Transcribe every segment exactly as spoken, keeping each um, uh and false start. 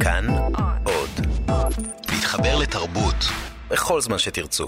כאן עוד. להתחבר לתרבות בכל זמן שתרצו.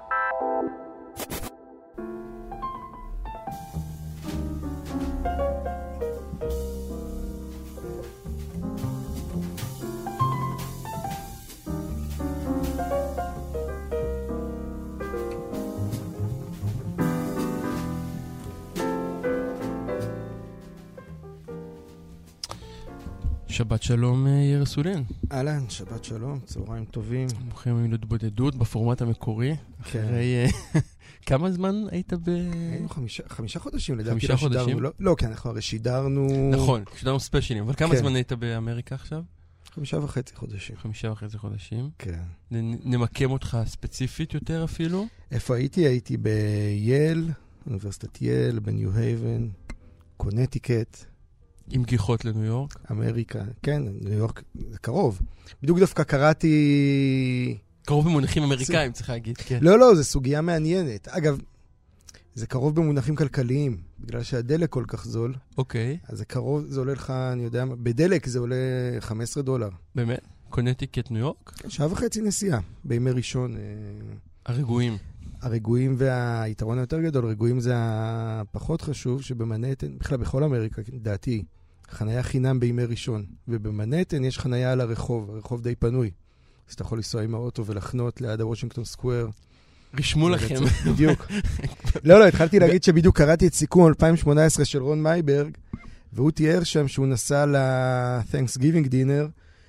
שבת שלום יאיר סולין. אהלן, שבת שלום, צהריים טובים. ברוכים הבאים להתבודדות בפורמט המקורי. כן. אחרי כמה זמן היית ב... היינו חמישה, חמישה חודשים לדעתי. חמישה חודשים? לא, לא, כן, אנחנו הרי שידרנו... נכון, שידרנו ספיישלים, אבל כמה כן. זמן היית באמריקה עכשיו? חמישה וחצי חודשים. חמישה וחצי חודשים. כן. נ- נמקם אותך ספציפית יותר אפילו? איפה הייתי? הייתי בייל, אוניברסיטת ייל, בניו הייבן, קונטיקט. עם גיחות לניו יורק? אמריקה, כן, ניו יורק זה קרוב. בדיוק דווקא קראתי... קרוב במונחים אמריקאים, צריך להגיד, כן. לא, לא, זו סוגיה מעניינת. אגב, זה קרוב במונחים כלכליים, בגלל שהדלק כל כך זול. אוקיי. אז זה קרוב, זה עולה לך, אני יודע, בדלק זה עולה חמישה עשר דולר. באמת? קונטיקט ניו יורק? שעה וחצי נסיעה, בימי ראשון. הרגועים. הרגועים והיתרון היותר גדול, רגועים זה הפחות חשוב, שבמנהטן, בכלל בכל אמריקה, דעתי, חנייה חינם בימי ראשון, ובמנהטן יש חנייה על הרחוב, הרחוב די פנוי. אז אתה יכול לנסוע עם האוטו ולחנות ליד הוושינגטון סקוואר. רשמו לכם. בדיוק. לא, לא, התחלתי להגיד שבדיוק קראתי את סיכום אלפיים שמונה עשרה של רון מייברג, והוא תיאר שם שהוא נסע ל-Thanksgiving dinner,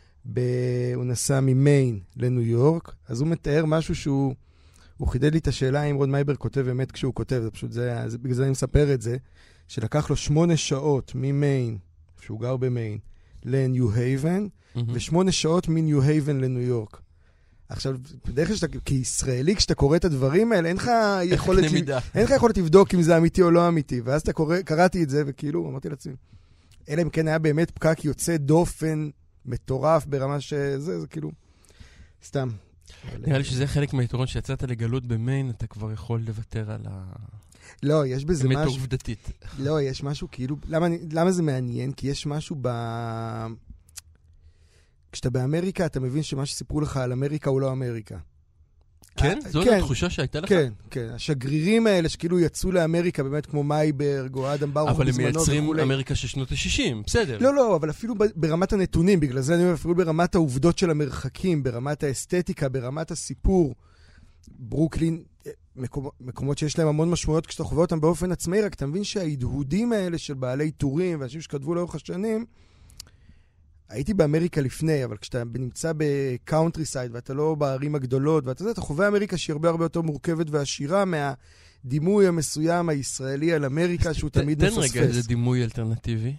הוא נסע ממיין לניו יורק, אז הוא מתאר משהו שהוא, הוא חידד לי את השאלה אם רון מייברג כותב אמת כשהוא כותב, זה פשוט, זה, זה, בגלל זה אני מספר את זה, שלקח לו שמונה שעות ממיין, שהוא גר במיין, לניו הייבן, mm-hmm. ושמונה שעות מניו הייבן לניו יורק. עכשיו, בדרך כלל שאתה, כישראלי, כשאתה קורא את הדברים האלה, אין לך יכולת, אין לך יכולת לבדוק אם זה אמיתי או לא אמיתי, ואז אתה קורא, קראתי את זה, וכאילו, אמרתי לעצמי, אלא אם כן היה באמת פקק יוצא דופן, מטורף ברמה שזה, זה כאילו, סתם. נראה לי שזה חלק מהיתרון שיצאת לגלות במיין, אתה כבר יכול לוותר על ה... לא, יש בזה משהו... אמת עובדתית. לא, יש משהו כאילו... למה, למה זה מעניין? כי יש משהו ב... כשאתה באמריקה, אתה מבין שמה שסיפרו לך על אמריקה הוא לא אמריקה. כן? זו כן, התחושה שהייתה לך? כן, כן. השגרירים האלה שכאילו יצאו לאמריקה, באמת כמו מייברג או אדם ברוך אבל הם בזמנו מייצרים וכולי. אמריקה של שנות ה-שישים, בסדר. לא, לא, אבל אפילו ברמת הנתונים, בגלל זה אני אומר, אפילו ברמת העובדות של המרחקים, ברמת האסתטיקה, ברמת הסיפור, ברוקלין, מקומות, מקומות שיש להם המון משמעויות כשאתה חווה אותם באופן עצמאי, רק אתה מבין שההדהודים האלה של בעלי טורים ואנשים שכתבו לאורך השנים, הייתי באמריקה לפני, אבל כשאתה נמצא בקאונטרי סייד ואתה לא בערים הגדולות, ואתה יודע, אתה חווה אמריקה שהיא הרבה הרבה יותר מורכבת ועשירה מהדימוי המסוים הישראלי על אמריקה שהוא תמיד מפספס. תן רגע איזה דימוי אלטרנטיבי.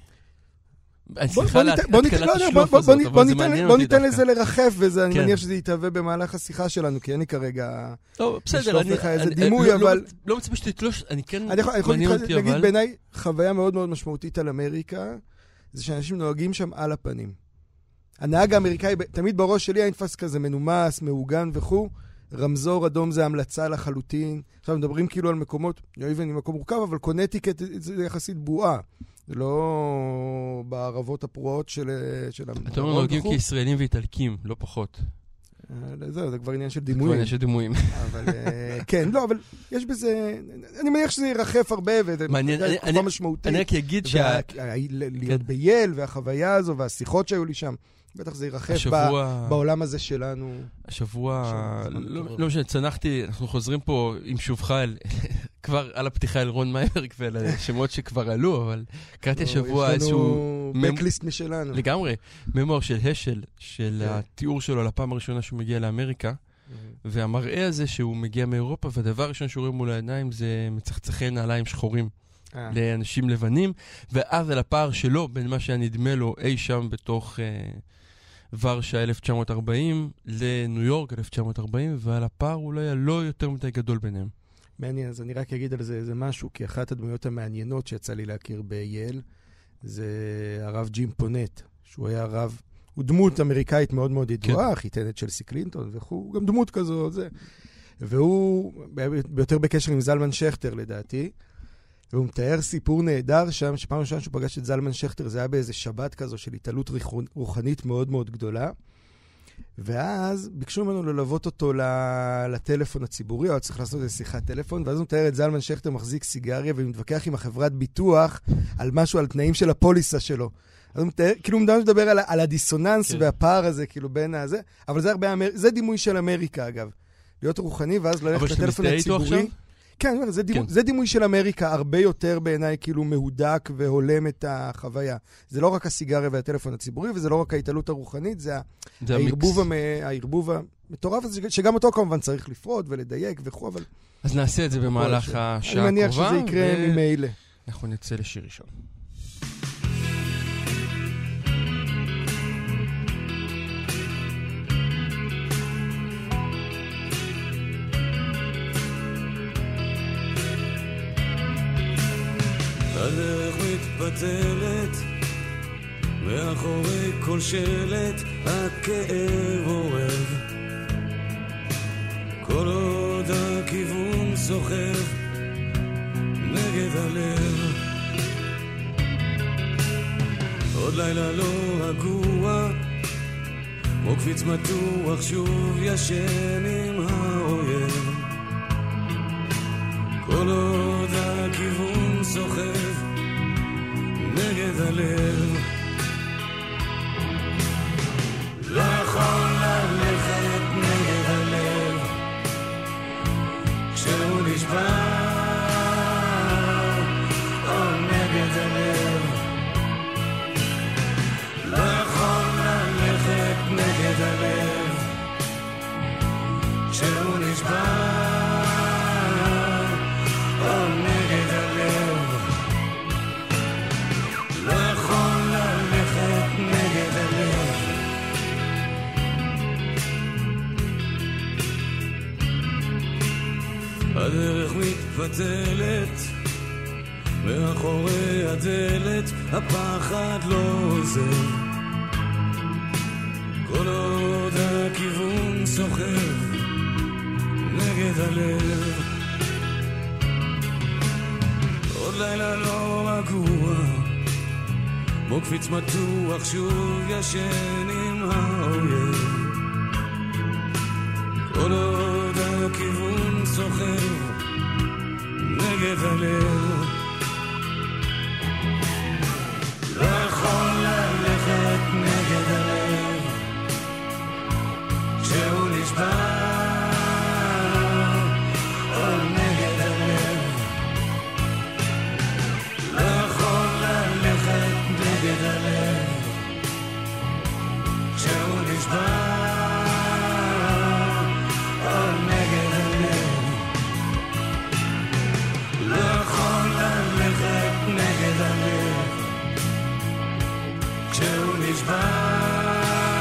בוא ניתן לזה לרחף, ואני מניח שזה יתהווה במהלך השיחה שלנו, כי אין לי כרגע לשלוף לך איזה דימוי, אבל... לא מצפה שתתלוש, אני כן מעניין אותי, אבל... אני יכול להגיד בעיניי, חוויה מאוד מאוד משמעותית על אמריקה, זה שאנשים נוהגים שם על הפנים. הנהג האמריקאי, תמיד בראש שלי היה נתפס כזה מנומס, מעוגן וכו', רמזור אדום זה המלצה לחלוטין. עכשיו מדברים כאילו על מקומות, יואיבן עם מקום מורכב, אבל קונטיקט זה יחסית בועה. זה לא בערבות הפרועות של... אתה אומר נוהגים כישראלים ואיטלקים, לא פחות. זהו, זה כבר עניין של דימויים. כבר עניין של דימויים. אבל כן, לא, אבל יש בזה... אני מניח שזה ירחף הרבה, וזה תקופה משמעותית. אני רק אגיד שה... להיות בייל, והחוויה הזו, והשיחות שהיו לי שם, בטח זה ירחף בעולם הזה שלנו. השבוע, לא משנה, צנחתי, אנחנו חוזרים פה עם שובך כבר על הפתיחה אל רון מייברג ועל השמות שכבר עלו, אבל קראתי השבוע איזשהו... יש לנו בקליסט משלנו. לגמרי. ממור של השל, של התיאור שלו לפעם הראשונה שהוא מגיע לאמריקה, והמראה הזה שהוא מגיע מאירופה, והדבר הראשון שהוא רואה מול העיניים זה מצחצחי נעליים שחורים לאנשים לבנים, ואז על הפער שלו בין מה שהיה נדמה לו אי שם בתוך... ורשה אלף תשע מאות ארבעים לניו יורק אלף תשע מאות ארבעים, ועל הפער אולי הלא יותר מדי גדול ביניהם. מעניין, אז אני רק אגיד על זה איזה משהו, כי אחת הדמויות המעניינות שיצא לי להכיר בייל, זה הרב ג'ים פונט, שהוא היה רב, הוא דמות אמריקאית מאוד מאוד ידועה, חיתנת של סי קלינטון וכו', הוא גם דמות כזו, זה. והוא ביותר בקשר עם זלמן שכטר לדעתי, והוא מתאר סיפור נהדר שם, שפעם ראשונה שהוא פגש את זלמן שכטר, זה היה באיזה שבת כזו של התעלות רוחנית מאוד מאוד גדולה. ואז ביקשו ממנו ללוות אותו לטלפון הציבורי, או צריך לעשות איזו שיחת טלפון, ואז הוא מתאר את זלמן שכטר מחזיק סיגריה, ומתווכח עם החברת ביטוח על משהו, על תנאים של הפוליסה שלו. אז הוא מתאר, כאילו הוא מדבר על, על הדיסוננס כן. והפער הזה, כאילו בין הזה, אבל זה הרבה, זה דימוי של אמריקה אגב. להיות רוחני, ואז ללכת לטלפון הציבורי. כן, זה דימוי, כן. זה דימוי של אמריקה, הרבה יותר בעיניי כאילו מהודק והולם את החוויה. זה לא רק הסיגריה והטלפון הציבורי, וזה לא רק ההתעלות הרוחנית, זה, זה הערבוב, המ... הערבוב המטורף הזה, שגם אותו כמובן צריך לפרוד ולדייק וכו', אבל... אז נעשה את זה במהלך השעה הקרובה. אני מניח שזה יקרה ו... ממילא. אנחנו נצא לשיר ראשון. הדרך מתפתלת, מאחורי כל שלט הכאב עורב, כל עוד הכיוון סוחב נגד הלב. עוד לילה לא רגוע, כמו קפיץ מתוח שוב ישן עם האויב, כל עוד הכיוון סוחב נגד הלב. לא יכול ללכת נגד הלב כשהוא נשבר, או נגד הלב. לא יכול ללכת נגד הלב כשהוא נשבר, או נגד הלב. לא יכול ללכת נגד הלב. הדרך מתפתלת, מאחורי הדלת הפחד לא עוזר, כל עוד הכיוון סוחב נגד הלב. עוד לילה לא רגוע, כמו קפיץ מתוח שוב ישן עם האויב, כל עוד הכיוון סוחב נגד הלב. לא יכול ללכת נגד הלב כשהוא נשבר, או נגד הלב. לא יכול ללכת נגד הלב כשהוא נשבר, או נגד הלב. לא יכול ללכת נגד הלב כשהוא נשבר.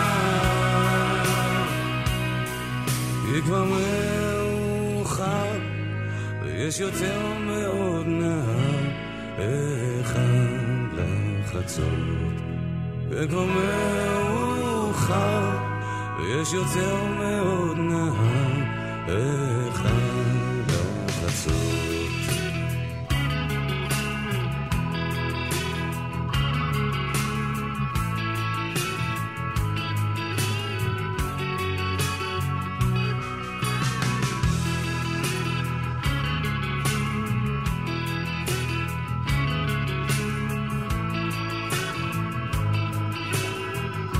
היא כבר מאוחר ויש יותר מאוד נהר אחד לחצות, וכבר מאוחר ויש יותר מאוד נהר אחד לחצות.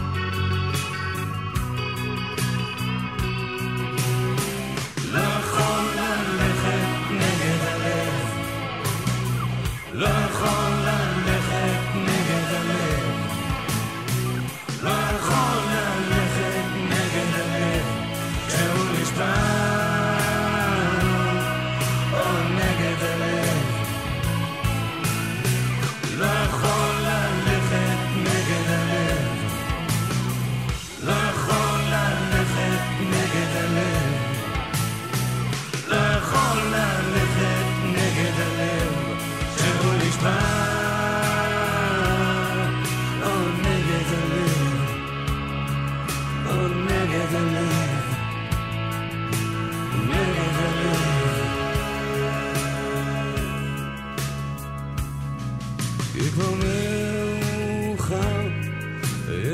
לא יכול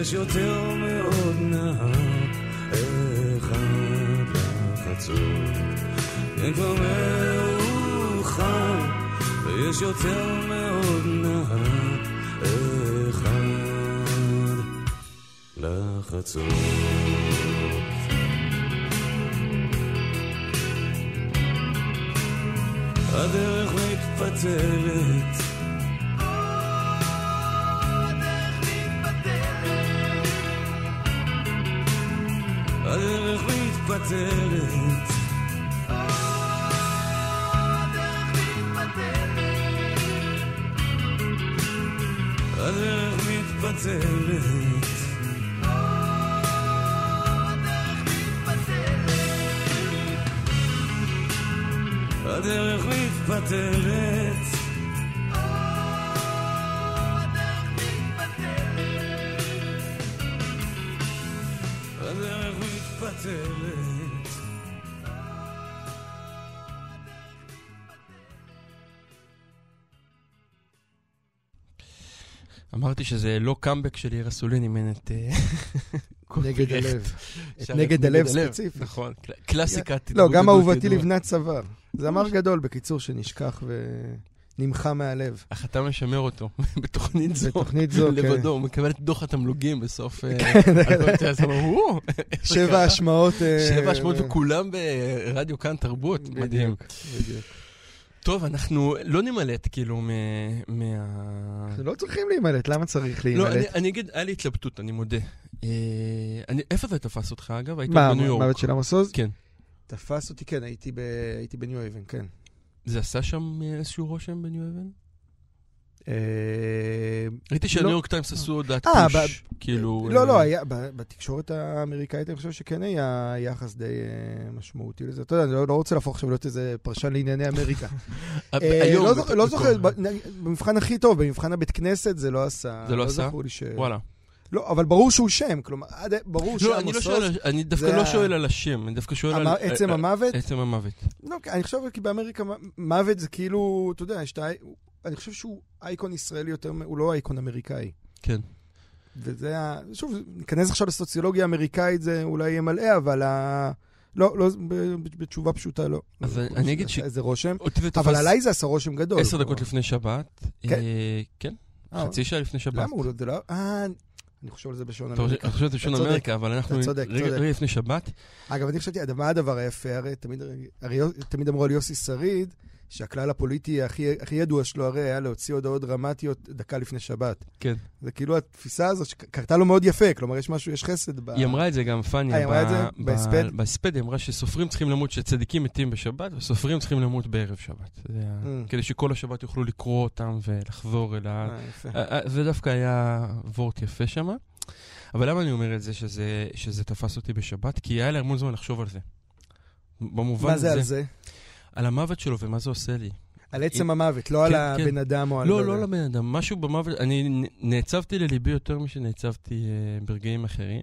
יש יותר מאוד נהר אחד לחצות. אין כבר מאוחר ויש יותר מאוד נהר אחד לחצות. הדרך מתפתלת, הדרך מתפתלת, הדרך מתפתלת, הדרך מתפתלת, הדרך מתפתלת. אמרתי שזה לא קאמבק של יאיר אסולין, אימן את נגד הלב. את נגד הלב ספציפי. נכון, קלאסיקת. לא, גם אהובתי לבנת צוואר. זה אמר גדול, בקיצור, שנשכח ונמחה מהלב. אך אתה משמר אותו בתוכנית זו. בתוכנית זו, כן. לבדו, הוא מקבל את דוח התמלוגים בסוף. שבע השמעות. שבע השמעות וכולם ברדיו כאן תרבות. מדהים. בדיוק. טוב, אנחנו לא נמלט כאילו מה... אנחנו לא צריכים להימלט, למה צריך להימלט? לא, אני אגיד, היה לי התלבטות, אני מודה. איפה זה תפס אותך, אגב? היית בניו יורק. מה, מוות של עמוס עוז? כן. תפס אותי, כן, הייתי בניו אבן, כן. זה עשה שם איזשהו רושם בניו אבן? ראיתי שהניו יורק טיימס עשו הודעת פוש, כאילו... לא, לא, בתקשורת האמריקאית אני חושב שכן היה יחס די משמעותי לזה. אתה יודע, אני לא רוצה להפוך עכשיו להיות איזה פרשן לענייני אמריקה. לא זוכר, במבחן הכי טוב, במבחן הבית כנסת זה לא עשה. זה לא עשה? וואלה. לא, אבל ברור שהוא שם, כלומר, ברור לא, אני לא שואל, אני דווקא לא שואל על השם, אני דווקא שואל על... עצם המוות? עצם המוות. לא, אני חושב כי באמריקה מוות זה כאילו, אתה יודע, אני חושב שהוא אייקון ישראלי יותר, הוא לא אייקון אמריקאי. כן. וזה, שוב, ניכנס עכשיו לסוציולוגיה האמריקאית, זה אולי יהיה מלא, אבל לא, לא, בתשובה פשוטה לא. אז אני אגיד ש... איזה רושם, אבל עליי זה עשה רושם גדול. עשר דקות לפני שבת. כן. כן. חצי שעה לפני שבת. למה הוא לא... אה... אני חושב על זה בשעון אמריקה. אני חושב על זה בשעון אמריקה, אבל אנחנו רגע לפני שבת. אגב, אני חשבתי, מה הדבר היפה? הרי תמיד אמרו על יוסי שריד, שהכלל הפוליטי הכי ידוע שלו הרי היה להוציא הודעות דרמטיות דקה לפני שבת. כן. זה כאילו התפיסה הזו שקרתה לו מאוד יפה, כלומר יש משהו, יש חסד ב... היא אמרה את זה גם פניה. היא אמרה את זה בהספד? בהספד היא אמרה שסופרים צריכים למות, שצדיקים מתים בשבת, וסופרים צריכים למות בערב שבת. כדי שכל השבת יוכלו לקרוא אותם ולחזור אל ה... זה דווקא היה וורט יפה שם. אבל למה אני אומר את זה שזה תפס אותי בשבת? כי היה לי המון זמן לחשוב על זה. מה זה על זה? על המוות שלו ומה זה עושה לי. על עצם המוות, לא על הבן אדם או על... לא, לא על הבן אדם. משהו במוות, אני נעצבתי לליבי יותר משנעצבתי ברגעים אחרים.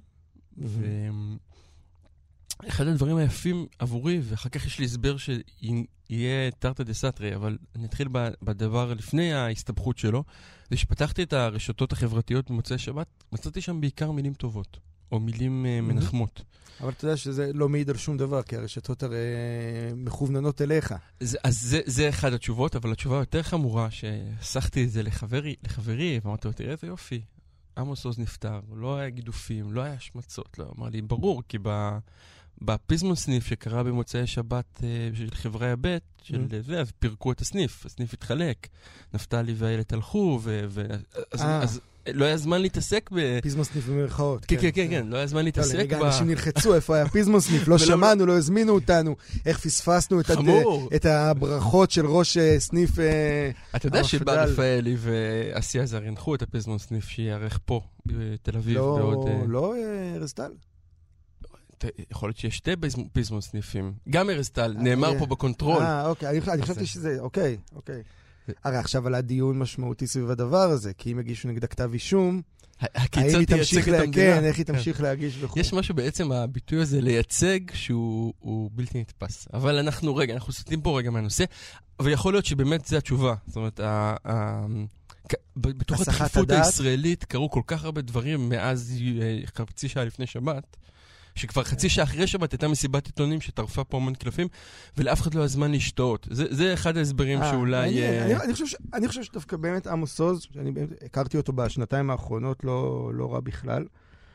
ואחד הדברים היפים עבורי, ואחר כך יש לי הסבר שיהיה תרתי דסתרי, אבל אני אתחיל בדבר לפני ההסתבכות שלו, זה שפתחתי את הרשתות החברתיות במוצאי שבת, מצאתי שם בעיקר מילים טובות, או מילים מנחמות. אבל אתה יודע שזה לא מעיד על שום דבר, כי הרשתות הרי מכווננות אליך. אז זה, זה אחד התשובות, אבל התשובה יותר חמורה, שסחתי את זה לחברי, לחברי, ואמרתי לו, תראה איזה יופי, עמוס עוז נפטר, לא היה גידופים, לא היה השמצות, לא, אמר לי, ברור, כי בפיזמון סניף שקרה במוצאי שבת של חברי הבית, של זה, אז פירקו את הסניף, הסניף התחלק, נפתלי והילד הלכו, אז לא היה זמן להתעסק ב... פיזמון סניף במרכאות. כן, כן, כן, לא היה זמן להתעסק ב... רגע, אנשים נלחצו, איפה היה פיזמון סניף? לא שמענו, לא הזמינו אותנו, איך פספסנו את הברכות של ראש סניף... אתה יודע שבר רפאלי ואסי עזר ינחו את הפיזמון סניף שיערך פה, בתל אביב, בעוד... לא ארזטל? יכול להיות שיש שתי פיזמון סניפים. גם ארזטל, נאמר פה בקונטרול. אה, אוקיי, אני חשבתי שזה... אוקיי, אוקיי. הרי עכשיו עלה דיון משמעותי סביב הדבר הזה, כי אם הגישו נגד כתב אישום, האם היא תמשיך את המדינה? כן, איך היא תמשיך להגיש וכו'. יש משהו בעצם, הביטוי הזה לייצג, שהוא בלתי נתפס. אבל אנחנו, רגע, אנחנו סוטים פה רגע מהנושא, ויכול להיות שבאמת זה התשובה. זאת אומרת, בתוך הדחיפות הישראלית קרו כל כך הרבה דברים מאז חצי שעה לפני שבת, שכבר חצי שעה אחרי שבת הייתה מסיבת עיתונים שטרפה פה המון קלפים, ולאף אחד לא היה זמן לשתות. זה אחד ההסברים שאולי... אני חושב שדווקא באמת עמוס עוז, שאני הכרתי אותו בשנתיים האחרונות, לא רע בכלל.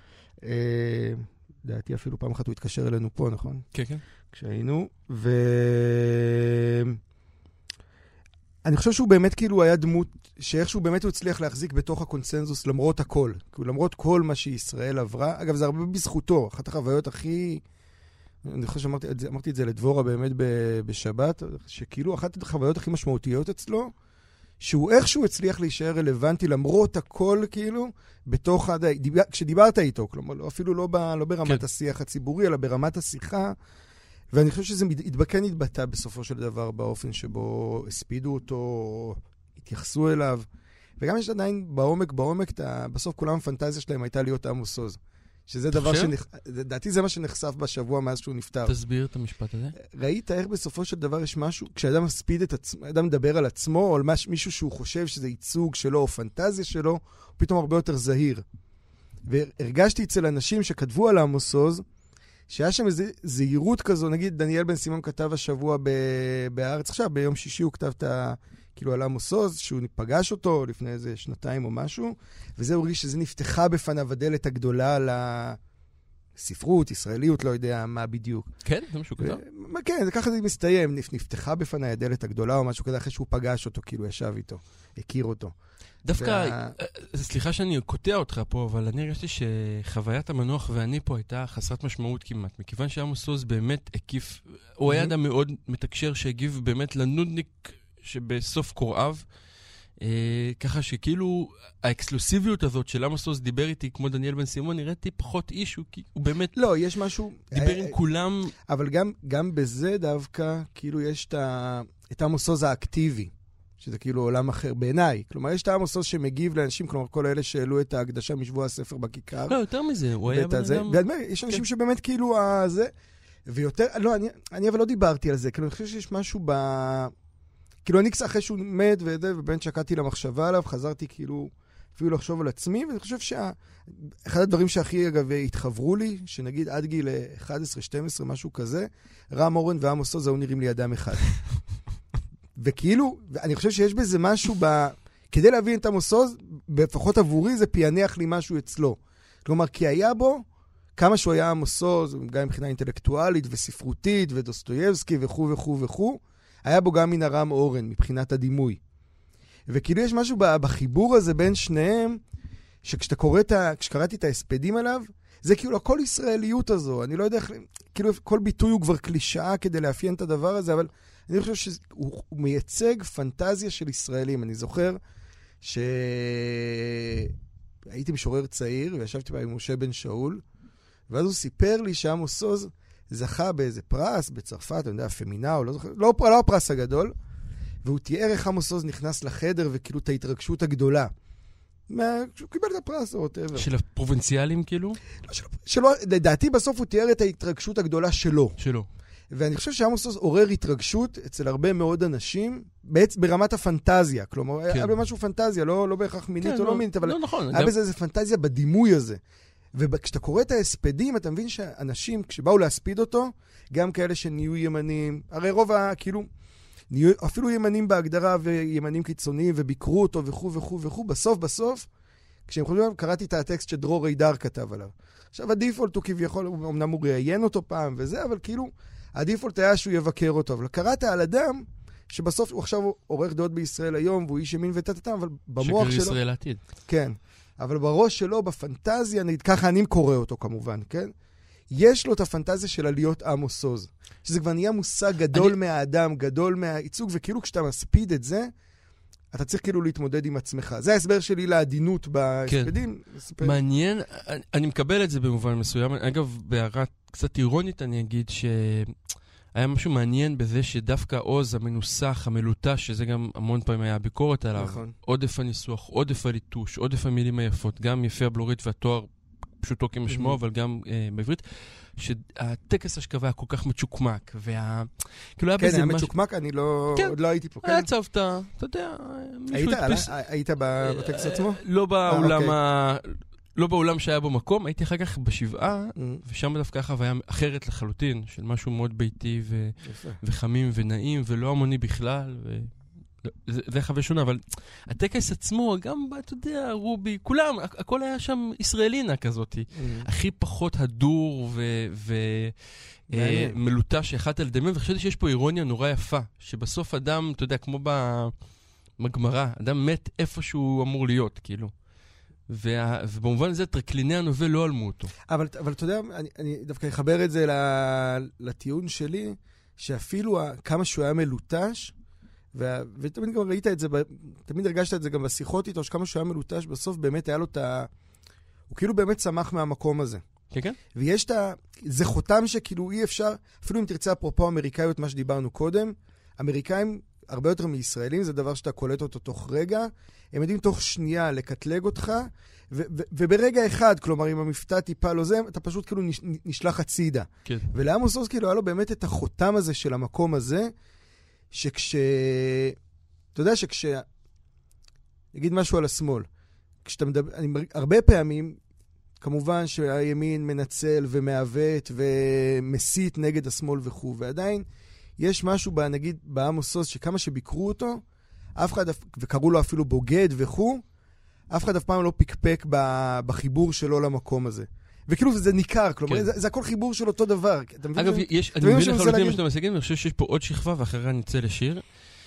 דעתי אפילו פעם אחת הוא התקשר אלינו פה, נכון? כן, כן. כשהיינו, ו... אני חושב שהוא באמת כאילו היה דמות, שאיכשהו באמת הוא הצליח להחזיק בתוך הקונסנזוס למרות הכל. למרות כל מה שישראל עברה. אגב, זה הרבה בזכותו. אחת החוויות הכי... אני חושב שאמרתי את זה לדבורה באמת בשבת, שכאילו אחת החוויות הכי משמעותיות אצלו, שהוא איכשהו הצליח להישאר רלוונטי למרות הכל כאילו, בתוך... כשדיברת איתו, כלומר, אפילו לא, ב... לא ברמת כן. השיח הציבורי, אלא ברמת השיחה, ואני חושב שזה התבקן התבטא בסופו של דבר באופן שבו הספידו אותו, התייחסו אליו, וגם יש עדיין בעומק, בעומק, בסוף כולם הפנטזיה שלהם הייתה להיות עמוס עוז. שזה דבר שנח... דעתי זה מה שנחשף בשבוע מאז שהוא נפטר. תסביר את המשפט הזה. ראית איך בסופו של דבר יש משהו, כשאדם מספיד את עצמו, אדם מדבר על עצמו, או על מישהו שהוא חושב שזה ייצוג שלו, או פנטזיה שלו, הוא פתאום הרבה יותר זהיר. והרגשתי אצל אנשים שכתבו על עמוס עוז, שהיה שם איזו זהירות כזו, נגיד דניאל בן סימון כתב השבוע בהארץ, עכשיו ביום שישי הוא כתב את ה... כאילו על עמוס עוז, שהוא פגש אותו לפני איזה שנתיים או משהו, וזה הוא הרגיש שזה נפתחה בפניו הדלת הגדולה על הספרות, ישראליות, לא יודע מה בדיוק. כן? זה משהו כזה? כן, ככה זה מסתיים, נפתחה בפניו הדלת הגדולה או משהו כזה, אחרי שהוא פגש אותו, כאילו ישב איתו, הכיר אותו. דווקא, סליחה שאני קוטע אותך פה, אבל אני הרגשתי שחוויית המנוח ואני פה הייתה חסרת משמעות כמעט, מכיוון שעמוס עוז באמת הקיף, הוא היה אדם מאוד מתקשר שהגיב באמת לנודניק שבסוף קוראיו, אה, ככה שכאילו האקסקלוסיביות הזאת של עמוס עוז דיבר איתי כמו דניאל בן סימון, נראיתי פחות איש, הוא, הוא באמת לא, יש משהו, דיבר אה, עם כולם. אבל גם, גם בזה דווקא, כאילו יש את, ה, את עמוס עוז האקטיבי, שזה כאילו עולם אחר בעיניי. כלומר, יש את עמוס עוז שמגיב לאנשים, כלומר, כל אלה שהעלו את ההקדשה משבוע הספר בכיכר. לא, יותר מזה, הוא היה בן אדם. ואני אומר, יש אנשים כן. שבאמת כאילו, זה, ויותר, לא, אני, אני אבל לא דיברתי על זה, כאילו, אני חושב שיש משהו ב... כאילו אני קצת אחרי שהוא מת וזה, ובן שקעתי למחשבה עליו, חזרתי כאילו אפילו לחשוב על עצמי, ואני חושב שאחד הדברים שהכי אגב התחברו לי, שנגיד עד גיל אחת עשרה שתים עשרה, משהו כזה, רם אורן ועמוס עוז, היו נראים לי אדם אחד. וכאילו, אני חושב שיש בזה משהו, ב... כדי להבין את עמוס עוז, לפחות עבורי זה פיענח לי משהו אצלו. כלומר, כי היה בו, כמה שהוא היה עמוס עוז, גם מבחינה אינטלקטואלית וספרותית, ודוסטויבסקי וכו' וכו' וכו', היה בו גם מן הרם אורן, מבחינת הדימוי. וכאילו יש משהו בחיבור הזה בין שניהם, שכשאתה קורא את ה... כשקראתי את ההספדים עליו, זה כאילו הכל ישראליות הזו. אני לא יודע איך... כאילו כל ביטוי הוא כבר קלישאה כדי לאפיין את הדבר הזה, אבל אני חושב שהוא מייצג פנטזיה של ישראלים. אני זוכר שהייתי משורר צעיר, וישבתי בה עם משה בן שאול, ואז הוא סיפר לי שעמוס עוז זכה באיזה פרס בצרפת, אני יודע, פמינאו, לא זוכר, לא, לא הפרס הגדול, והוא תיאר איך עמוס עוז נכנס לחדר, וכאילו את ההתרגשות הגדולה. מה, שהוא קיבל את הפרס או whatever. של הפרובינציאלים כאילו? לא, שלו, שלו, לדעתי בסוף הוא תיאר את ההתרגשות הגדולה שלו. שלו. ואני חושב שעמוס עוז עורר התרגשות אצל הרבה מאוד אנשים, בעצם ברמת הפנטזיה, כלומר, כן. היה במשהו פנטזיה, לא, לא בהכרח מינית כן, או לא, לא מינית, אבל לא נכון, היה גם... בזה איזה פנטזיה בדימוי הזה. וכשאתה קורא את ההספדים, אתה מבין שאנשים, כשבאו להספיד אותו, גם כאלה שנהיו ימנים, הרי רוב ה... כאילו, נהיו אפילו ימנים בהגדרה וימנים קיצוניים, וביקרו אותו וכו' וכו' וכו', בסוף בסוף, כשהם חושבים, קראתי את הטקסט שדרור רידר כתב עליו. עכשיו, הדיפולט הוא כביכול, אמנם הוא ראיין אותו פעם וזה, אבל כאילו, הדיפולט היה שהוא יבקר אותו. אבל קראת על אדם, שבסוף הוא עכשיו עורך דעות בישראל היום, והוא איש ימין ותתתם, אבל במוח שלו... שגריר ישראל העתיד. כן. אבל בראש שלו, בפנטזיה, נגיד, ככה אני קורא אותו כמובן, כן? יש לו את הפנטזיה של להיות עמוס עוז. שזה כבר נהיה מושג גדול אני... מהאדם, גדול מהייצוג, וכאילו כשאתה מספיד את זה, אתה צריך כאילו להתמודד עם עצמך. זה ההסבר שלי לעדינות בהספדים. כן. מעניין, אני, אני מקבל את זה במובן מסוים. אגב, בהערה קצת אירונית אני אגיד ש... היה משהו מעניין בזה שדווקא עוז המנוסח, המלוטש, שזה גם המון פעמים היה ביקורת עליו, נכון. עודף הניסוח, עודף הליטוש, עודף המילים היפות, גם יפי הבלורית והתואר פשוטו כמשמו, אבל גם בעברית, שהטקס השכבה היה כל כך מצ'וקמק, וה... כאילו היה כן, בזה... היה מצ'וקמק, אני לא... עוד לא הייתי פה, כן? היה צוות, אתה יודע... היית בטקס עצמו? לא באולם ה... לא באולם שהיה בו מקום, הייתי אחר כך בשבעה, ושם דווקא חוויה אחרת לחלוטין, של משהו מאוד ביתי וחמים ונעים, ולא המוני בכלל, זה חוויה שונה, אבל הטקס עצמו, גם, אתה יודע, רובי, כולם, הכל היה שם ישראלינה כזאת, הכי פחות הדור ומלוטש שאחת על דמים, וחשבתי שיש פה אירוניה נורא יפה, שבסוף אדם, אתה יודע, כמו במגמרה, אדם מת איפה שהוא אמור להיות, כאילו. וה, ובמובן הזה, טרקליני הנובל לא עלמו אותו. אבל, אבל אתה יודע, אני, אני דווקא אחבר את זה לטיעון שלי, שאפילו כמה שהוא היה מלוטש, ו, ותמיד גם ראית את זה, תמיד הרגשת את זה גם בשיחות איתו, שכמה שהוא היה מלוטש, בסוף באמת היה לו את ה... הוא כאילו באמת צמח מהמקום הזה. כן, כן. ויש את ה... זה חותם שכאילו אי אפשר, אפילו אם תרצה אפרופו אמריקאיות, מה שדיברנו קודם, אמריקאים הרבה יותר מישראלים, זה דבר שאתה קולט אותו תוך רגע, הם יודעים תוך שנייה לקטלג אותך, ו- ו- וברגע אחד, כלומר, אם המפתע טיפה לא זה, אתה פשוט כאילו נש- נשלח הצידה. כן. ולעמוס עוז כאילו היה לו באמת את החותם הזה של המקום הזה, שכש... אתה יודע שכש... נגיד משהו על השמאל. כשאתה מדבר... אני... הרבה פעמים, כמובן שהימין מנצל ומעוות ומסית נגד השמאל וכו', ועדיין יש משהו, ב... נגיד, בעמוס עוז, שכמה שביקרו אותו, אף אחד, וקראו לו אפילו בוגד וכו', אף אחד אף פעם לא פיקפק בחיבור שלו למקום הזה. וכאילו זה ניכר, כלומר, כן. זה, זה הכל חיבור של אותו דבר. אגב, ש... יש, אני מבין לחלוטין מה שאתה מסגים, אני חושב שיש פה עוד שכבה, ואחריה נצא לשיר.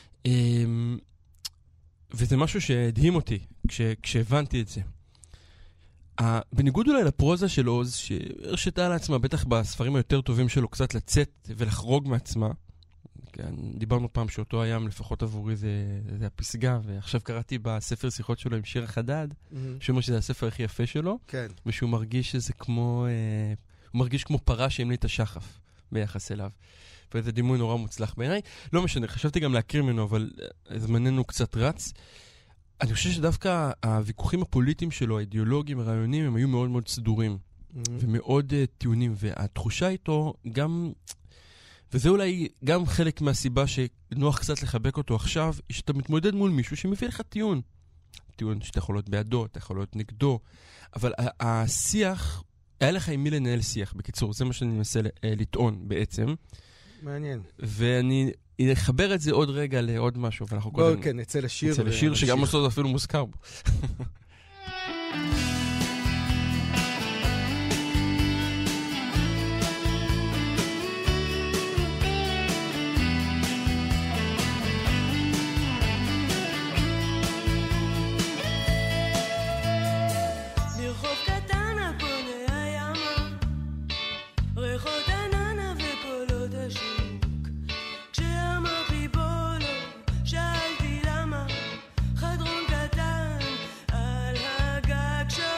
וזה משהו שהדהים אותי, כש, כשהבנתי את זה. בניגוד אולי לפרוזה של עוז, שהרשתה לעצמה, בטח בספרים היותר טובים שלו, קצת לצאת ולחרוג מעצמה, דיברנו פעם שאותו הים, לפחות עבורי, זה, זה הפסגה, ועכשיו קראתי בספר שיחות שלו עם שיר החדד, mm-hmm. שאומר שזה הספר הכי יפה שלו, כן. ושהוא מרגיש שזה כמו, אה, הוא מרגיש כמו פרה שהמליט השחף ביחס אליו. וזה דימוי נורא מוצלח בעיניי. לא משנה, חשבתי גם להכיר ממנו, אבל זמננו קצת רץ. אני חושב שדווקא הוויכוחים הפוליטיים שלו, האידיאולוגיים, הרעיונים, הם היו מאוד מאוד סדורים, mm-hmm. ומאוד uh, טיעונים, והתחושה איתו גם... וזה אולי גם חלק מהסיבה שנוח קצת לחבק אותו עכשיו, היא שאתה מתמודד מול מישהו שמביא לך טיעון. טיעון שאתה יכול להיות בעדו, אתה יכול להיות נגדו, אבל השיח, היה לך עם מי לנהל שיח, בקיצור, זה מה שאני מנסה לטעון בעצם. מעניין. ואני אחבר את זה עוד רגע לעוד משהו, ואנחנו קודם... בואו, כן, נצא לשיר. נצא לשיר, שגם עושה אפילו מוזכר בו. שאלתי למה חדרון קטן על הגג של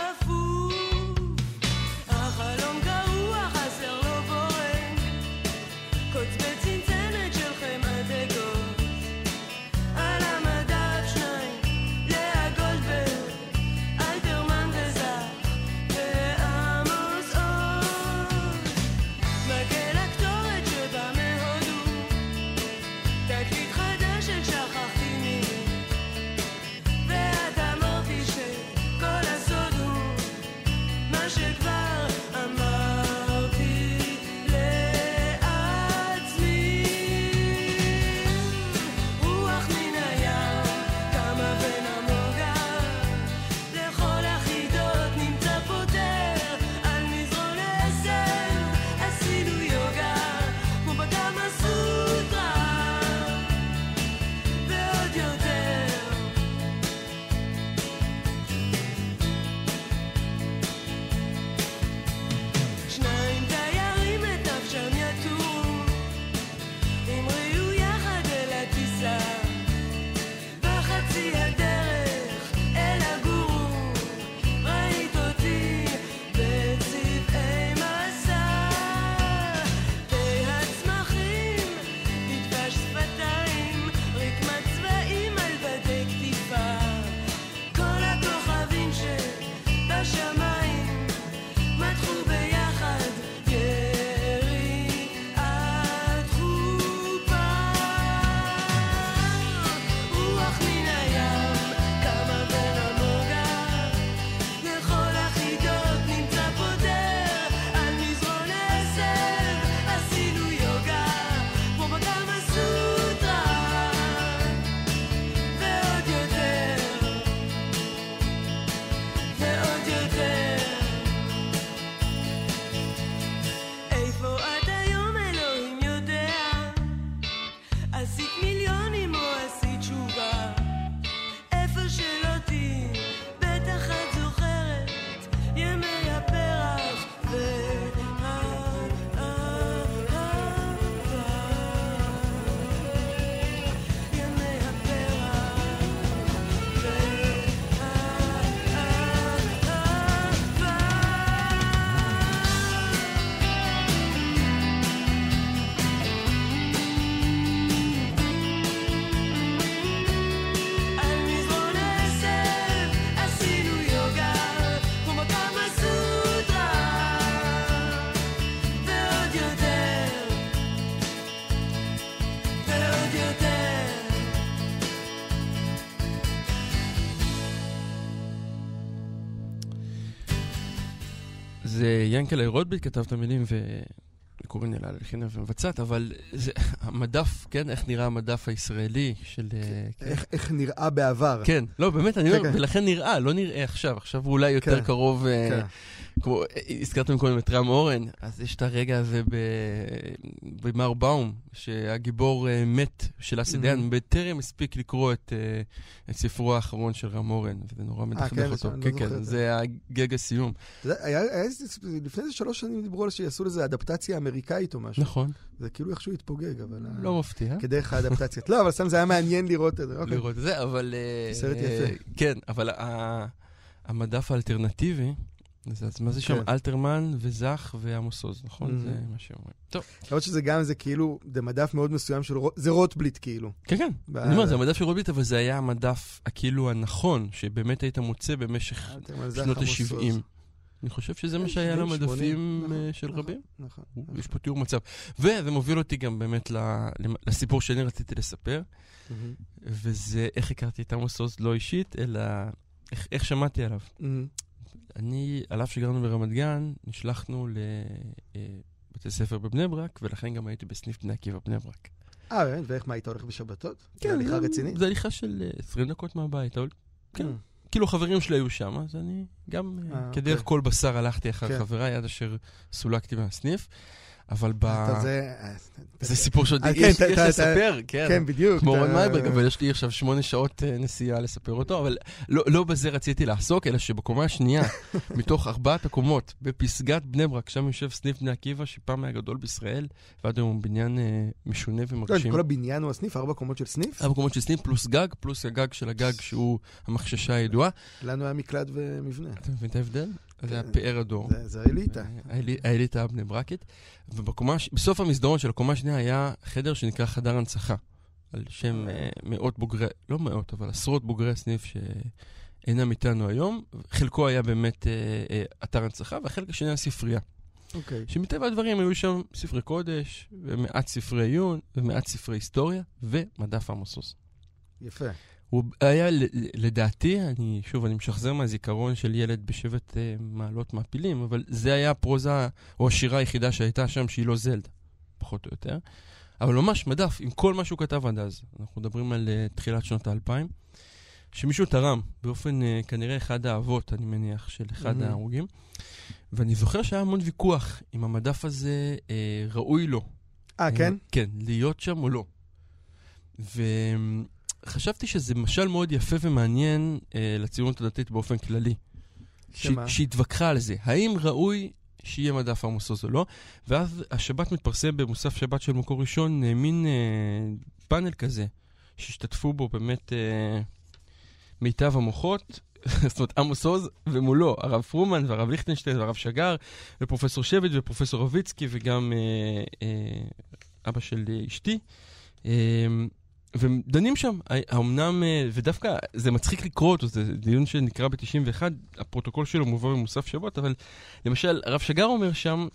זה ינקלה רוטבליט כתב את המילים וקוראים אלה לחינם ומבצעת, אבל זה המדף, כן, איך נראה המדף הישראלי של... איך נראה בעבר. כן, לא, באמת, אני אומר, ולכן נראה, לא נראה עכשיו, עכשיו הוא אולי יותר קרוב... כמו, הזכרתם קודם את רם אורן, אז יש את הרגע הזה במר באום, שהגיבור מת של אסידיאן, בטרם הספיק לקרוא את ספרו האחרון של רם אורן, וזה נורא מדכדך אותו. כן, כן, זה הגג הסיום. לפני זה שלוש שנים דיברו על שיעשו לזה אדפטציה אמריקאית או משהו. נכון. זה כאילו איכשהו התפוגג, אבל... לא מפתיע. כדרך האדפטציות. לא, אבל סתם זה היה מעניין לראות את זה. לראות את זה, אבל... סרט יפה. כן, אבל המדף האלטרנטיבי, אז מה זה שם? אלתרמן וזך ועמוס עוז, נכון? זה מה שאומרים. טוב. למרות שזה גם, זה כאילו, זה מדף מאוד מסוים של, זה רוטבליט כאילו. כן, כן. אני אומר, זה המדף של רוטבליט, אבל זה היה המדף הכאילו הנכון, שבאמת היית מוצא במשך שנות ה-שבעים. אני חושב שזה מה שהיה למדפים של רבים. נכון. יש פה תיאור מצב. וזה מוביל אותי גם באמת לסיפור שאני רציתי לספר, וזה איך הכרתי את עמוס עוז לא אישית, אלא איך שמעתי עליו. אני, על אף שגרנו ברמת גן, נשלחנו לבתי ספר בבני ברק, ולכן גם הייתי בסניף בני עקיבא בני ברק. אה, באמת? ואיך, מה, היית הולך בשבתות? כן. זה הליכה רצינית? זה הליכה של עשרים דקות מהבית, אבל כן. כאילו חברים שלי היו שם, אז אני גם כדרך כל בשר הלכתי אחר חבריי, עד אשר סולקתי מהסניף. אבל ב... זה סיפור שעוד יש לספר, כן. כן, בדיוק. כמו רון מייברג, אבל יש לי עכשיו שמונה שעות נסיעה לספר אותו, אבל לא בזה רציתי לעסוק, אלא שבקומה השנייה, מתוך ארבעת הקומות, בפסגת בני ברק, שם יושב סניף בני עקיבא, שפעם היה גדול בישראל, ועד היום הוא בניין משונה ומרשים. כל הבניין הוא הסניף, ארבע קומות של סניף? ארבע קומות של סניף, פלוס גג, פלוס הגג של הגג, שהוא המחששה הידועה. לנו היה מקלט ומבנה. אתה מבין את ההבדל? זה היה פאר הדור. זה האליטה. האליטה הבני ברקית. ובסוף המסדרון של הקומה השנייה היה חדר שנקרא חדר הנצחה. על שם מאות בוגרי, לא מאות, אבל עשרות בוגרי הסניף שאינם איתנו היום. חלקו היה באמת אתר הנצחה, והחלק השני היה ספרייה. שמטבע הדברים היו שם ספרי קודש, ומעט ספרי עיון, ומעט ספרי היסטוריה, ומדף עמוס עוז. יפה. הוא היה, לדעתי, אני, שוב, אני משחזר מהזיכרון של ילד בשבט אה, מעלות מעפילים, אבל זה היה הפרוזה או השירה היחידה שהייתה שם, שהיא לא זלדה, פחות או יותר. אבל ממש מדף, עם כל מה שהוא כתב עד אז. אנחנו מדברים על uh, תחילת שנות האלפיים, שמישהו תרם, באופן uh, כנראה אחד האבות, אני מניח, של אחד mm-hmm. ההרוגים. ואני זוכר שהיה המון ויכוח אם המדף הזה uh, ראוי לו. אה, כן? כן, להיות שם או לא. ו... חשבתי שזה משל מאוד יפה ומעניין אה, לציונות הדתית באופן כללי. שמה? ש- שהתווכחה על זה. האם ראוי שיהיה מדף עמוס עוז או לא? ואז השבת מתפרסם במוסף שבת של מקור ראשון, אה, מין אה, פאנל כזה, שהשתתפו בו באמת אה, מיטב המוחות, זאת אומרת עמוס עוז ומולו, הרב פרומן והרב ליכטנשטיין והרב שגר, ופרופסור שבט ופרופסור רביצקי וגם אה, אה, אבא של אשתי. אה, ודנים שם, האמנם, ודווקא זה מצחיק לקרוא אותו, זה דיון שנקרא ב-תשעים ואחת, הפרוטוקול שלו מובא במוסף שבת, אבל למשל, הרב שגר אומר שם,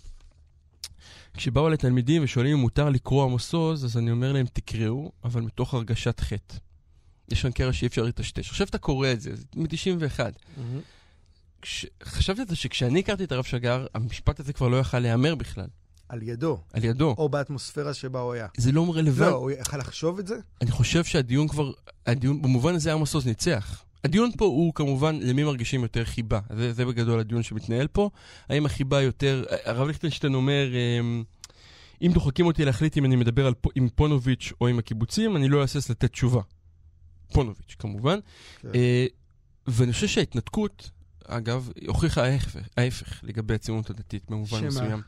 כשבאו לתלמידים ושואלים אם מותר לקרוא עמוס עוז, אז אני אומר להם, תקראו, אבל מתוך הרגשת חטא. יש שם קרע שאי אפשר לטשטש. עכשיו אתה קורא את זה, זה מ-תשעים ואחת. כש... חשבתי את זה שכשאני הכרתי את הרב שגר, המשפט הזה כבר לא יכל להיאמר בכלל. על ידו. על ידו. או באטמוספירה שבה הוא היה. זה לא רלוונטי. לא, הוא יכל לחשוב את זה? אני חושב שהדיון כבר, הדיון, במובן הזה עמוס עוז ניצח. הדיון פה הוא כמובן למי מרגישים יותר חיבה. זה, זה בגדול הדיון שמתנהל פה. האם החיבה יותר, הרב ליכטנשטיין אומר, אם דוחקים אותי להחליט אם אני מדבר על, עם פונוביץ' או עם הקיבוצים, אני לא אעשס לתת תשובה. פונוביץ' כמובן. כן. ואני חושב שההתנתקות, אגב, הוכיחה ההפך, ההפך לגבי הציונות הדתית במובן שמה? מסוים.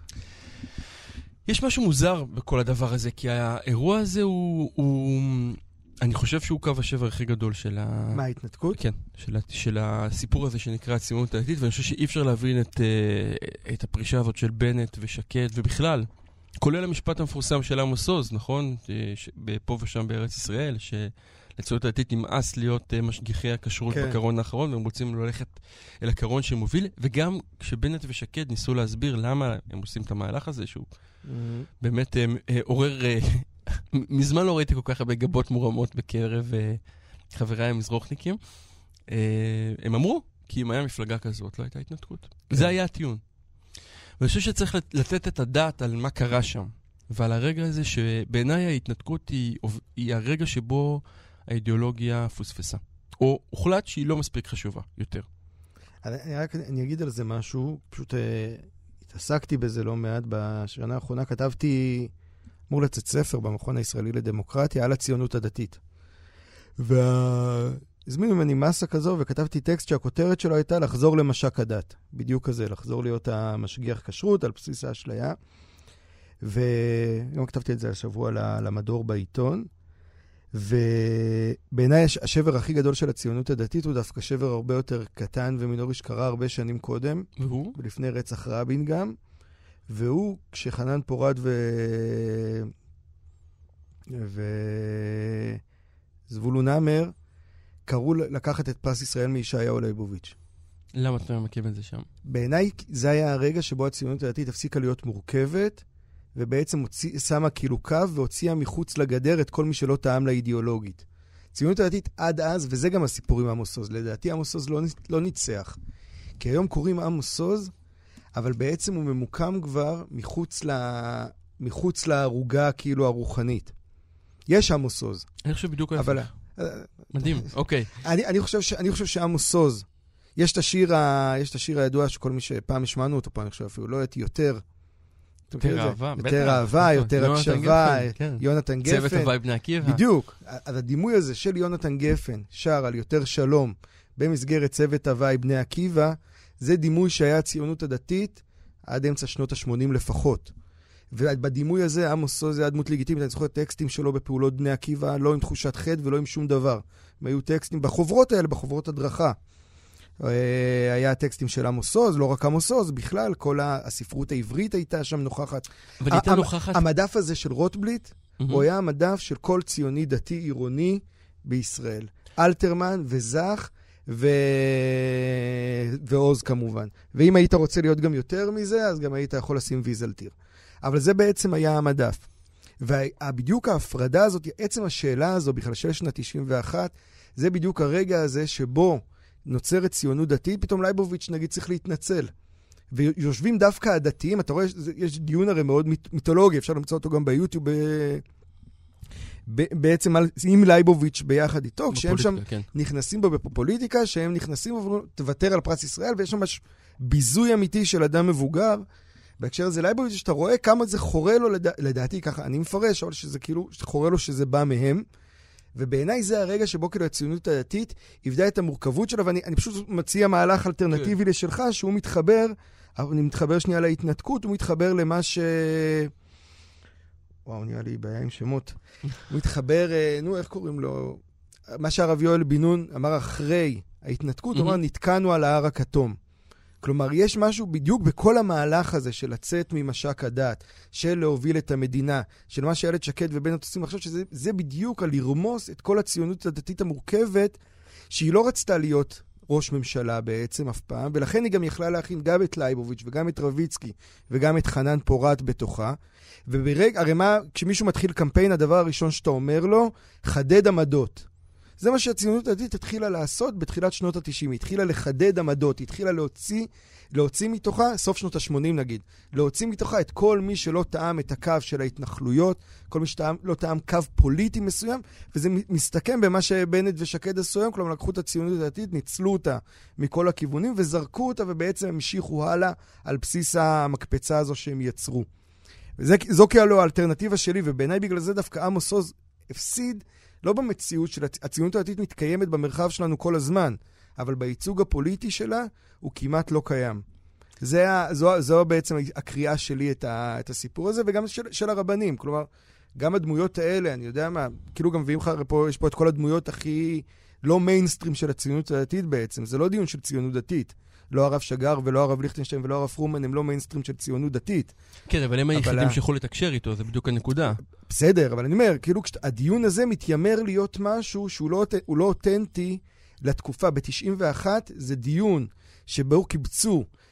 יש משהו מוזר בכל הדבר הזה, כי האירוע הזה הוא, הוא אני חושב שהוא קו השבר הכי גדול של ה... מה, ההתנתקות? כן, של, של הסיפור הזה שנקרא הציונות הדתית, ואני חושב שאי אפשר להבין את, את הפרישה הזאת של בנט ושקד, ובכלל, כולל המשפט המפורסם של עמוס עוז, נכון? פה ושם בארץ ישראל, שלציונות הדתית נמאס להיות משגיחי הכשרות כן. בקרון האחרון, והם רוצים ללכת אל הקרון שמוביל, וגם כשבנט ושקד ניסו להסביר למה הם עושים את המהלך הזה, שהוא mm-hmm. באמת עורר... מזמן לא ראיתי כל כך הרבה גבות מורמות בקרב uh, חבריי המזרוחניקים. Uh, הם אמרו, כי אם היה מפלגה כזאת, לא הייתה התנתקות. כן. זה היה הטיעון. ואני חושב שצריך לתת את הדעת על מה קרה שם, ועל הרגע הזה שבעיניי ההתנתקות היא, היא הרגע שבו האידיאולוגיה פוספסה, או הוחלט שהיא לא מספיק חשובה יותר. אני, רק, אני אגיד על זה משהו, פשוט אה, התעסקתי בזה לא מעט בשנה האחרונה, כתבתי, אמור לצאת ספר במכון הישראלי לדמוקרטיה על הציונות הדתית. והזמינו ממני מסה כזו וכתבתי טקסט שהכותרת שלו הייתה לחזור למשק הדת. בדיוק כזה, לחזור להיות המשגיח כשרות על בסיס האשליה. וגם כתבתי את זה השבוע למדור בעיתון. ובעיניי השבר הכי גדול של הציונות הדתית הוא דווקא שבר הרבה יותר קטן ומינורי שקרה הרבה שנים קודם. והוא? ולפני רצח רבין גם. והוא כשחנן פורת ו... ו... זבולון המר קראו לקחת את פרס ישראל מישעיהו ליבוביץ'. למה אתה ממקם את זה שם? בעיניי זה היה הרגע שבו הציונות הדתית הפסיקה להיות מורכבת, ובעצם הוציא, שמה כאילו קו והוציאה מחוץ לגדר את כל מי שלא טעם לאידיאולוגית. הציונות הדתית עד אז, וזה גם הסיפור עם עמוס עוז, לדעתי עמוס עוז לא, לא ניצח. כי היום קוראים עמוס עוז, אבל בעצם הוא ממוקם כבר מחוץ, ל, מחוץ להרוגה כאילו הרוחנית. יש עמוס עוז. אני חושב בדיוק אבל... מדהים, אוקיי. אני, אני חושב ש, אני חושב שעמוס עוז, יש את השיר, ה, יש את השיר הידוע שכל מי שפעם השמענו אותו, פעם אני חושב אפילו, לא הייתי יותר... יותר אהבה, יותר אהבה, יותר הקשבה, יונתן גפן. צוות הוואי בני עקיבא. בדיוק. אז הדימוי הזה של יונתן גפן, שר על יותר שלום, במסגרת צוות הוואי בני עקיבא, זה דימוי שהיה הציונות הדתית עד אמצע שנות ה-שמונים לפחות. ובדימוי הזה, עמוס עוז זה היה דמות לגיטימית, אני זוכר טקסטים שלו בפעולות בני עקיבא, לא עם תחושת חד ולא עם שום דבר. הם היו טקסטים בחוברות האלה, בחוברות הדרכה. היה טקסטים של עמוס עוז, לא רק עמוס עוז, בכלל, כל הספרות העברית הייתה שם נוכחת. אבל הייתה נוכחת... המדף הזה של רוטבליט, הוא היה המדף של כל ציוני דתי עירוני בישראל. אלתרמן וזך ו... ועוז כמובן. ואם היית רוצה להיות גם יותר מזה, אז גם היית יכול לשים ויזלטיר. אבל זה בעצם היה המדף. ובדיוק ההפרדה הזאת, עצם השאלה הזו, בכלל של שנת תשעים ואחת, זה בדיוק הרגע הזה שבו נוצרת ציונות דתית, פתאום לייבוביץ' נגיד צריך להתנצל. ויושבים דווקא הדתיים, אתה רואה, יש דיון הרי מאוד מיתולוגי, אפשר למצוא אותו גם ביוטיוב, בעצם עם לייבוביץ' ביחד איתו, כשהם שם נכנסים בו בפוליטיקה, שהם נכנסים ואומרים, תוותר על פרס ישראל, ויש שם ביזוי אמיתי של אדם מבוגר, בהקשר הזה לייבוביץ' שאתה רואה כמה זה חורה לו, לדעתי ככה, אני מפרש, אבל שזה כאילו, חורה לו שזה בא מהם, ובעיניי זה הרגע שבו כאילו הציונות הדתית הבדה את המורכבות שלה, ואני פשוט מציע מהלך אלטרנטיבי לשלך, שהוא מתחבר, אני מתחבר שנייה להתנתקות, הוא מתחבר למה ש... וואו, נראה לי בעיה עם שמות. הוא מתחבר, נו, איך קוראים לו? מה שהרב יואל בן נון אמר אחרי ההתנתקות, הוא אמר, נתקענו על ההר הכתום. כלומר, יש משהו בדיוק בכל המהלך הזה של לצאת ממשק הדת, של להוביל את המדינה, של מה שאילת שקד ובנט עושים עכשיו, שזה בדיוק על לרמוס את כל הציונות הדתית המורכבת, שהיא לא רצתה להיות ראש ממשלה בעצם אף פעם, ולכן היא גם יכלה להכין גם את לייבוביץ' וגם את רביצקי וגם את חנן פורת בתוכה. וברגע, הרי מה, כשמישהו מתחיל קמפיין, הדבר הראשון שאתה אומר לו, חדד עמדות. זה מה שהציונות הדתית התחילה לעשות בתחילת שנות ה-תשעים. היא התחילה לחדד עמדות, היא התחילה להוציא, להוציא מתוכה, סוף שנות ה-שמונים נגיד, להוציא מתוכה את כל מי שלא טעם את הקו של ההתנחלויות, כל מי שלא טעם קו פוליטי מסוים, וזה מסתכם במה שבנט ושקד עשו היום, כלומר לקחו את הציונות הדתית, ניצלו אותה מכל הכיוונים, וזרקו אותה ובעצם המשיכו הלאה על בסיס המקפצה הזו שהם יצרו. וזה, זו כאילו האלטרנטיבה שלי, ובעיניי בגלל זה דווקא עמוס עוז הפסיד, לא במציאות של הציונות הדתית מתקיימת במרחב שלנו כל הזמן, אבל בייצוג הפוליטי שלה הוא כמעט לא קיים. זה, זו, זו בעצם הקריאה שלי את, ה, את הסיפור הזה, וגם של, של הרבנים. כלומר, גם הדמויות האלה, אני יודע מה, כאילו גם מביאים לך, פה, יש פה את כל הדמויות הכי לא מיינסטרים של הציונות הדתית בעצם. זה לא דיון של ציונות דתית. לא הרב שגר ולא הרב ליכטנשטיין ולא הרב פרומן, הם לא מיינסטרים של ציונות דתית. כן, אבל הם היחידים שיכולו לתקשר איתו, זה בדיוק הנקודה. בסדר, אבל אני אומר, כאילו הדיון הזה מתיימר להיות משהו שהוא לא, הוא לא אותנטי לתקופה. ב-תשעים ואחת זה דיון שבו קיבצו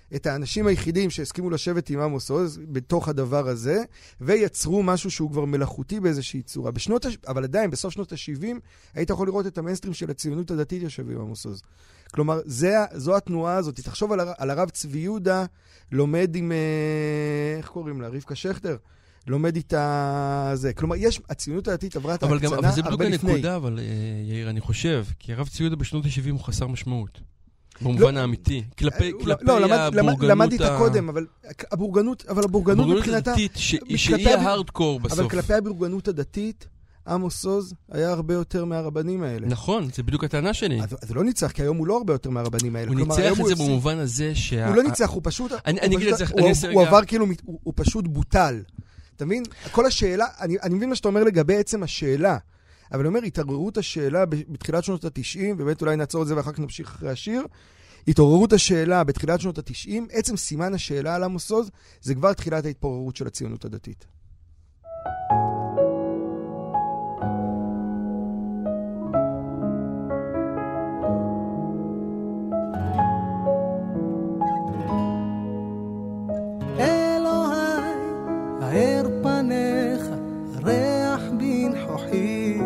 את האנשים היחידים שהסכימו לשבת עם עמוס עוז בתוך הדבר הזה, ויצרו משהו שהוא כבר מלאכותי באיזושהי צורה. בשנות, אבל עדיין, בסוף שנות ה-שבעים, היית יכול לראות את המיינסטרים של הציונות הדתית יושב עם עמוס עוז. כלומר, זה, זו התנועה הזאת. תחשוב על, על הרב צבי יהודה, לומד עם, איך קוראים לה? רבקה שכטר? לומד איתה זה. כלומר, יש, הציונות הדתית עברה את ההקצנה הרבה לפני. אבל זה בדיוק הנקודה, אבל יאיר, אני חושב, כי הרב צבי יהודה בשנות ה-שבעים הוא חסר משמעות. במובן האמיתי. כלפי הבורגנות... לא, למד איתה קודם, אבל הבורגנות, אבל הבורגנות מבחינתה... הבורגנות הדתית, שהיא ההארדקור בסוף. אבל כלפי הבורגנות הדתית, עמוס עוז היה הרבה יותר מהרבנים האלה. נכון, זה בדיוק הטענה שלי. אז הוא לא ניצח, כי היום הוא לא הרבה יותר מהרבנים האלה. הוא ניצח את זה במובן הזה שה... הוא לא ניצח, הוא פשוט... אני אגיד את זה... הוא עבר כאילו, הוא פשוט בוטל. אתה מבין? כל השאלה, אני מבין מה שאתה אומר לגבי עצם השאלה, אבל אני אומר, התעוררות השאלה בתחילת שנות ה-תשעים, ובאמת אולי נעצור את זה ואחר כך נמשיך אחרי השיר, התעוררות השאלה בתחילת שנות ה-תשעים, עצם סימן השאלה על עמוס עוז, זה כבר תחילת ההתפוררות של הציונות הדתית. אלוהי, האר פניך, ריח בנחוחי,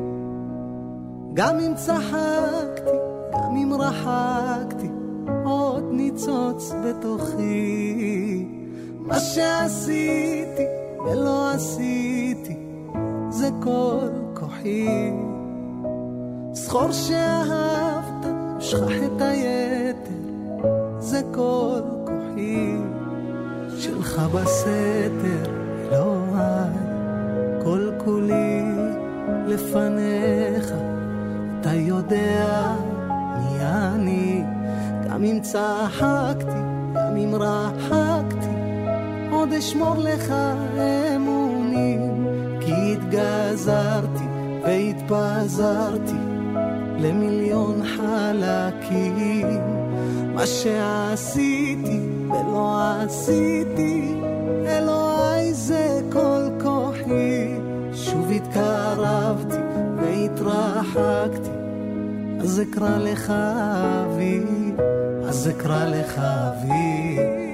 גם אם צחקתי, גם אם רחקתי, עוד ניצוץ בתוכי. מה שעשיתי ולא עשיתי, זה כל כוחי. זכור שאהבת, שכח את היתר, זה כל כוחי. שלך בסתר, אלוהי, כל כולי לפניך, אתה יודע מי אני. גם אם צחקתי, גם אם רחקתי, עוד אשמור לך אמונים. כי התגזרתי והתפזרתי למיליון חלקים. מה שעשיתי ולא עשיתי, אלוהי זה כל כוחי. שוב התקרבתי והתרחקתי, אז אקרא לך אבי, אז אקרא לך אבי.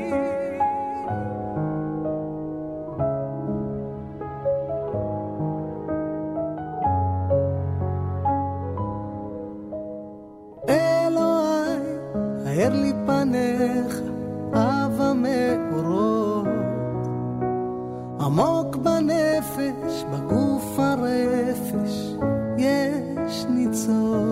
אלוהי, האר לי פניך, אהבה מאורות, עמוק בנפש, בגוף הרפש, יש ניצוץ.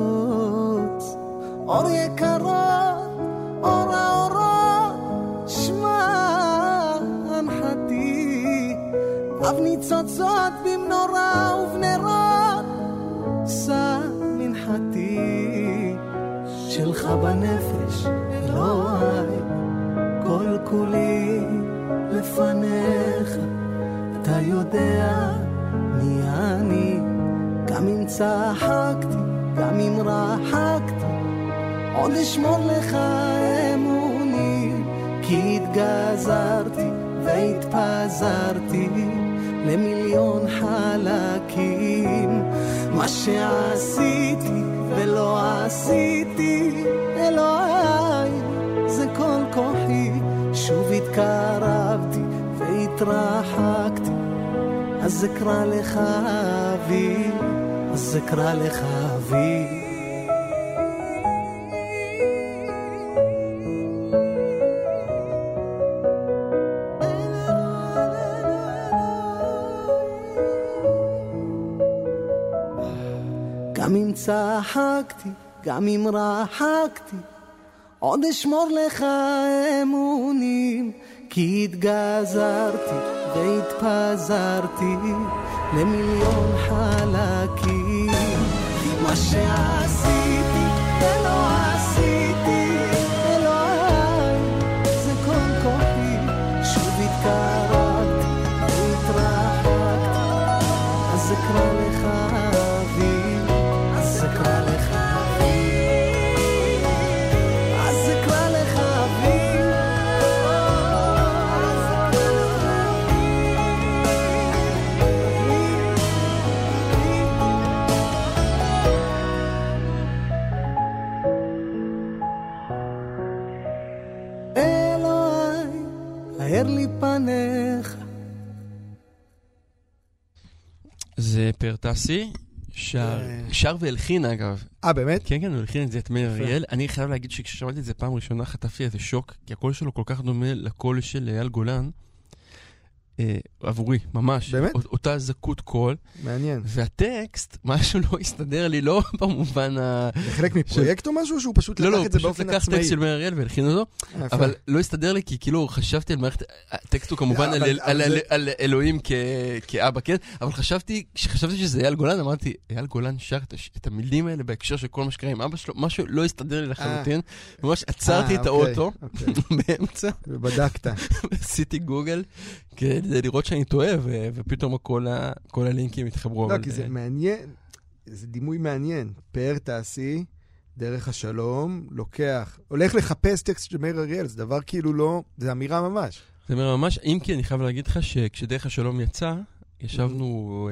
אור יקרות, אור האורות, שמע הנחתי. אב ניצוצות במנורה ובנרות, שא מנחתי. שלך בנפש, אלוהי, כל כולי לפניך, אתה יודע מי אני. גם אם צחקתי, גם אם רחקתי, עוד אשמור לך אמונים. כי התגזרתי והתפזרתי למיליון חלקים. מה שעשיתי ולא עשיתי, אלוהי, זה כל כוחי. שוב התקרבתי והתרחקתי, אז אקרא לך אבי, אז אקרא לך אבי. גם אם צחקתי, גם אם רחקתי, עוד אשמור לך אמונים. כי התגזרתי והתפזרתי למיליון חלקים. מה שעשיתי ולא עשיתי, אלוהי, זה כל כוחי. שוב התקרבתי והתרחקתי, אז אקרא לך אבי, אז אקרא לך אבי, אז אקרא לך אבי. עיניך. זה פרטסי, שר, שר והלחין אגב. אה, באמת? כן, כן, הוא הלחין את זה, את מאיר אריאל. אני חייב להגיד שכששמעתי את זה פעם ראשונה, חטפתי איזה שוק, כי הקול שלו כל כך דומה לקול של אייל גולן, אה, עבורי, ממש. באמת? אותה זקות קול. מעניין. והטקסט, משהו לא הסתדר לי, לא במובן ה... זה חלק מפרויקט או משהו, שהוא פשוט לקח את זה באופן עצמאי? לא, לא, פשוט לקח טקסט של מאיר אריאל והלחין אותו, אבל לא הסתדר לי, כי כאילו חשבתי על מערכת... הטקסט הוא כמובן על אלוהים כאבא, כן? אבל חשבתי, כשחשבתי שזה אייל גולן, אמרתי, אייל גולן שר את המילים האלה בהקשר של כל מה שקרה עם אבא שלו, משהו לא הסתדר לי לחלוטין, ממש עצרתי את האוטו באמצע. ובדקת. עשיתי גוגל כדי לראות שאני טועה, ופתאום כל הלינקים התחברו. לא, כי זה מעניין, זה דימוי מעניין. פאר תעשי, דרך השלום, לוקח, הולך לחפש טקסט של מאיר אריאל, זה דבר כאילו לא, זה אמירה ממש. זה אמירה ממש, אם כי אני חייב להגיד לך שכשדרך השלום יצא, ישבנו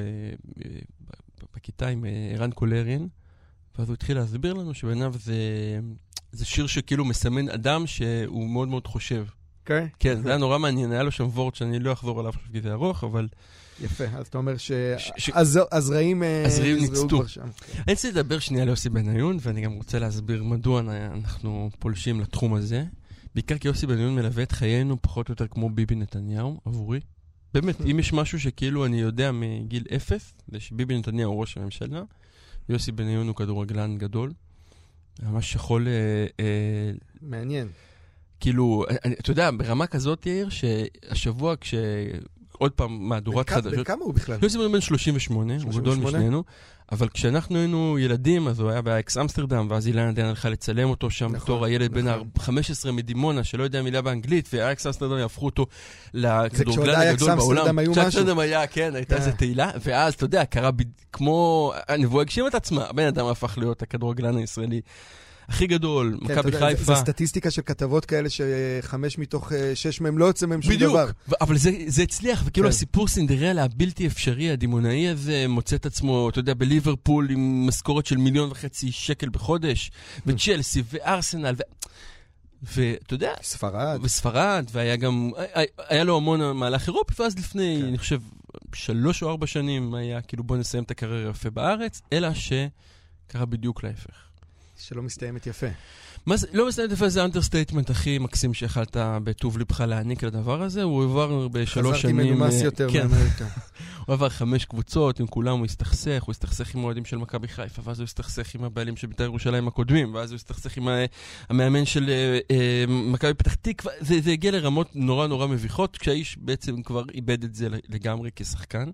בכיתה עם ערן קולרין, ואז הוא התחיל להסביר לנו שבעיניו זה שיר שכאילו מסמן אדם שהוא מאוד מאוד חושב. כן? כן, זה היה נורא מעניין, היה לו שם וורט שאני לא אחזור עליו כי זה ארוך, אבל... יפה, אז אתה אומר שהזרעים ניצתו. אני רוצה לדבר שנייה ליוסי בניון, ואני גם רוצה להסביר מדוע אנחנו פולשים לתחום הזה. בעיקר כי יוסי בניון מלווה את חיינו פחות או יותר כמו ביבי נתניהו, עבורי. באמת, אם יש משהו שכאילו אני יודע מגיל אפס, זה שביבי נתניהו הוא ראש הממשלה, יוסי בניון הוא כדורגלן גדול, ממש יכול... מעניין. כאילו, אתה יודע, ברמה כזאת יאיר, שהשבוע כש... עוד פעם, מהדורת חדשות... בן כמה הוא בכלל? יוסי בן שלושים ושמונה, הוא גדול משנינו, אבל כשאנחנו היינו ילדים, אז הוא היה באקס אמסטרדם, ואז אילנה עדיין הלכה לצלם אותו שם, בתור הילד בן ה-חמש עשרה מדימונה, שלא יודע מילה באנגלית, והאקס אמסטרדם יהפכו אותו לכדורגלן הגדול בעולם. כשאקסטרדם היה, כן, הייתה איזו תהילה, ואז, אתה יודע, קרה כמו... הנבואה הגשים את עצמה, הבן אדם הפך להיות הכדורגלן הישראלי. הכי גדול, מכבי חיפה. זה סטטיסטיקה של כתבות כאלה שחמש מתוך שש מהם לא יוצא מהם שום דבר. בדיוק, אבל זה הצליח, וכאילו הסיפור סינדרלה הבלתי אפשרי, הדימונאי הזה, מוצא את עצמו, אתה יודע, בליברפול עם משכורת של מיליון וחצי שקל בחודש, וצ'לסי וארסנל, ואתה יודע... ספרד. וספרד, והיה גם, היה לו המון מהלך אירופי, ואז לפני, אני חושב, שלוש או ארבע שנים היה, כאילו בוא נסיים את הקריירה יפה בארץ, אלא שקרה בדיוק להפך. שלא מסתיימת יפה. מה זה, לא מסתיימת יפה, זה האנדרסטייטמנט הכי מקסים שיכלת בטוב לבך להעניק לדבר הזה. הוא עבר בשלוש שנים... חזרתי מנומס יותר מאמריקה. הוא עבר חמש קבוצות, עם כולם הוא הסתכסך, הוא הסתכסך עם אוהדים של מכבי חיפה, ואז הוא הסתכסך עם הבעלים של בית"ר ירושלים הקודמים, ואז הוא הסתכסך עם המאמן של מכבי פתח תקווה. זה הגיע לרמות נורא נורא מביכות, כשהאיש בעצם כבר איבד את זה לגמרי כשחקן.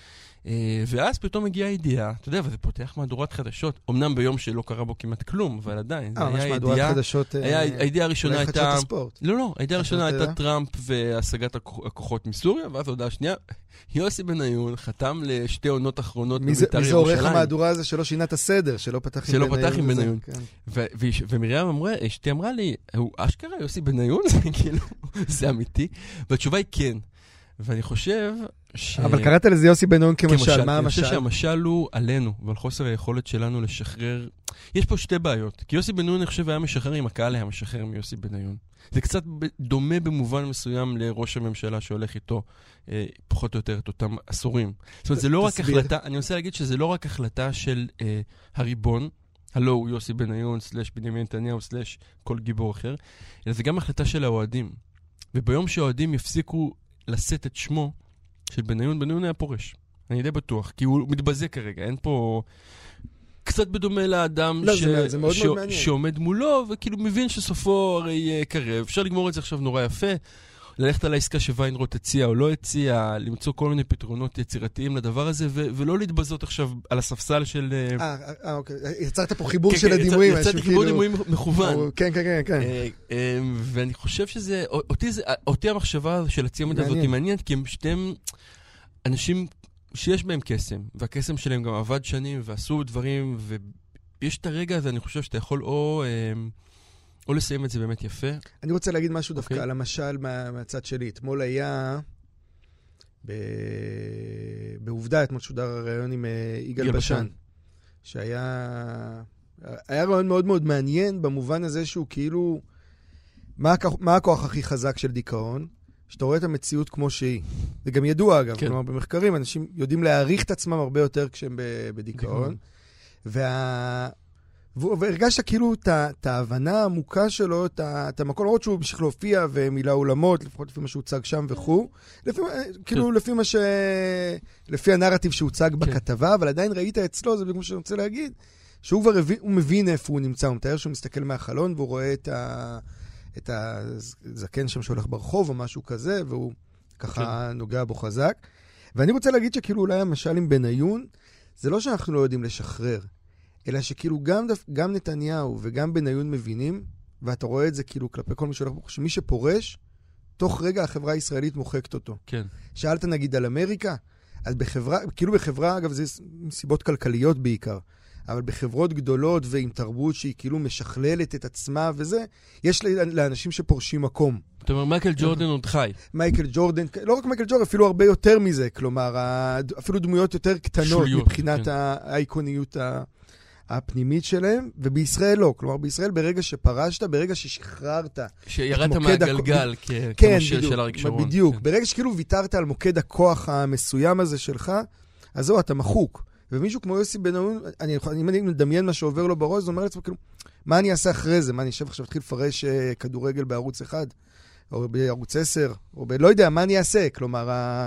ואז פתאום הגיעה הידיעה, אתה יודע, וזה פותח מהדורת חדשות, אמנם ביום שלא קרה בו כמעט כלום, אבל עדיין, זה היה הידיעה, הידיעה הראשונה הייתה, לא, לא, הידיעה הראשונה הייתה טראמפ והשגת הכוחות מסוריה, ואז ההודעה השנייה, יוסי בניון חתם לשתי עונות אחרונות בבית"ר ירושלים. מי זה עורך המהדורה הזה שלא שינה את הסדר, שלא פתח עם בניון? שלא פתח עם בניון. ומרים אמרה, אשתי אמרה לי, הוא אשכרה יוסי בניון? זה אמיתי? והתשובה היא כן. ואני חושב ש... אבל קראת לזה יוסי בניון כמשל, מה המשל? אני חושב שהמשל הוא עלינו, ועל חוסר היכולת שלנו לשחרר... יש פה שתי בעיות, כי יוסי בניון, אני חושב, היה משחרר עם הקהל, היה משחרר מיוסי בניון. זה קצת דומה במובן מסוים לראש הממשלה שהולך איתו, אה, פחות או יותר את אותם עשורים. זאת אומרת, זה לא רק החלטה, אני רוצה להגיד שזה לא רק החלטה של אה, הריבון, הלו הוא יוסי בניון, סלש בנימין נתניהו, סלש כל גיבור אחר, אלא זה גם החלטה של האוהדים. וביום שהאוהדים יפסיקו לשאת את שמו של בניון, בניון היה פורש. אני די בטוח, כי הוא מתבזה כרגע, אין פה... קצת בדומה לאדם לא, ש... זה, זה מאוד ש... מאוד מעניין. שעומד מולו, וכאילו מבין שסופו הרי קרב. אפשר לגמור את זה עכשיו נורא יפה, ללכת על העסקה שוויינרוט הציע או לא הציע, למצוא כל מיני פתרונות יצירתיים לדבר הזה, ו... ולא להתבזות עכשיו על הספסל של... אה, אה, אוקיי. יצרת פה חיבור כן, של כן, הדימויים. יצרתי חיבור כאילו... דימויים מכוון. כן, כן, כן, כן. ואני חושב שזה... אותי, זה... אותי המחשבה של הציונות הזאת היא מעניינת, כי הם שתיהם אנשים... שיש בהם קסם, והקסם שלהם גם עבד שנים, ועשו דברים, ויש את הרגע הזה, אני חושב שאתה יכול או, או לסיים את זה באמת יפה. אני רוצה להגיד משהו דווקא על המשל מה, מהצד שלי. אתמול היה, ב... בעובדה, אתמול שודר הרעיון עם יגאל בשן, שהיה היה רעיון מאוד מאוד מעניין, במובן הזה שהוא כאילו, מה, מה הכוח הכי חזק של דיכאון? שאתה רואה את המציאות כמו שהיא. זה גם ידוע, אגב. כן. כלומר, במחקרים, אנשים יודעים להעריך את עצמם הרבה יותר כשהם בדיכאון. וה... והרגשת כאילו את ההבנה העמוקה שלו, את המקום, למרות שהוא המשיך להופיע ומילה אולמות, לפחות לפי מה שהוצג שם וכו', כאילו לפי מה ש... לפי הנרטיב שהוצג בכתבה, אבל עדיין ראית אצלו, זה כמו שאני רוצה להגיד, שהוא כבר מבין איפה הוא נמצא, הוא מתאר שהוא מסתכל מהחלון, והוא רואה את הזקן שם שהולך ברחוב או משהו כזה, והוא ככה נוגע בו חזק. ואני רוצה להגיד שכאילו אולי המשל עם בניון, זה לא שאנחנו לא יודעים לשחרר, אלא שכאילו גם, גם נתניהו וגם בניון מבינים, ואתה רואה את זה כאילו כלפי כל מי שהולך, שמי שפורש, תוך רגע החברה הישראלית מוחקת אותו. כן. שאלת נגיד על אמריקה, אז בחברה, כאילו בחברה, אגב, זה סיבות כלכליות בעיקר, אבל בחברות גדולות ועם תרבות שהיא כאילו משכללת את עצמה וזה, יש לאנשים שפורשים מקום. זאת אומרת, מייקל ג'ורדן עוד חי. מייקל ג'ורדן, לא רק מייקל ג'ורדן, אפילו הרבה יותר מזה, כלומר, אפילו דמויות יותר קטנות מבחינת האיקוניות הפנימית שלהם, ובישראל לא. כלומר, בישראל ברגע שפרשת, ברגע ששחררת... שירדת מהגלגל כמושל של אריק שרון. בדיוק. ברגע שכאילו ויתרת על מוקד הכוח המסוים הזה שלך, אז זהו, אתה מחוק. ומישהו כמו יוסי בניון, אם אני מדמיין מה שעובר לו בראש, זה אומר לעצמו, כאילו, מה אני אעשה אחרי זה? מה אני אשב עכשיו, אתחיל לפרש כדורגל בערוץ אחד, או בערוץ עשר, או ב... לא יודע, מה אני אעשה? כלומר,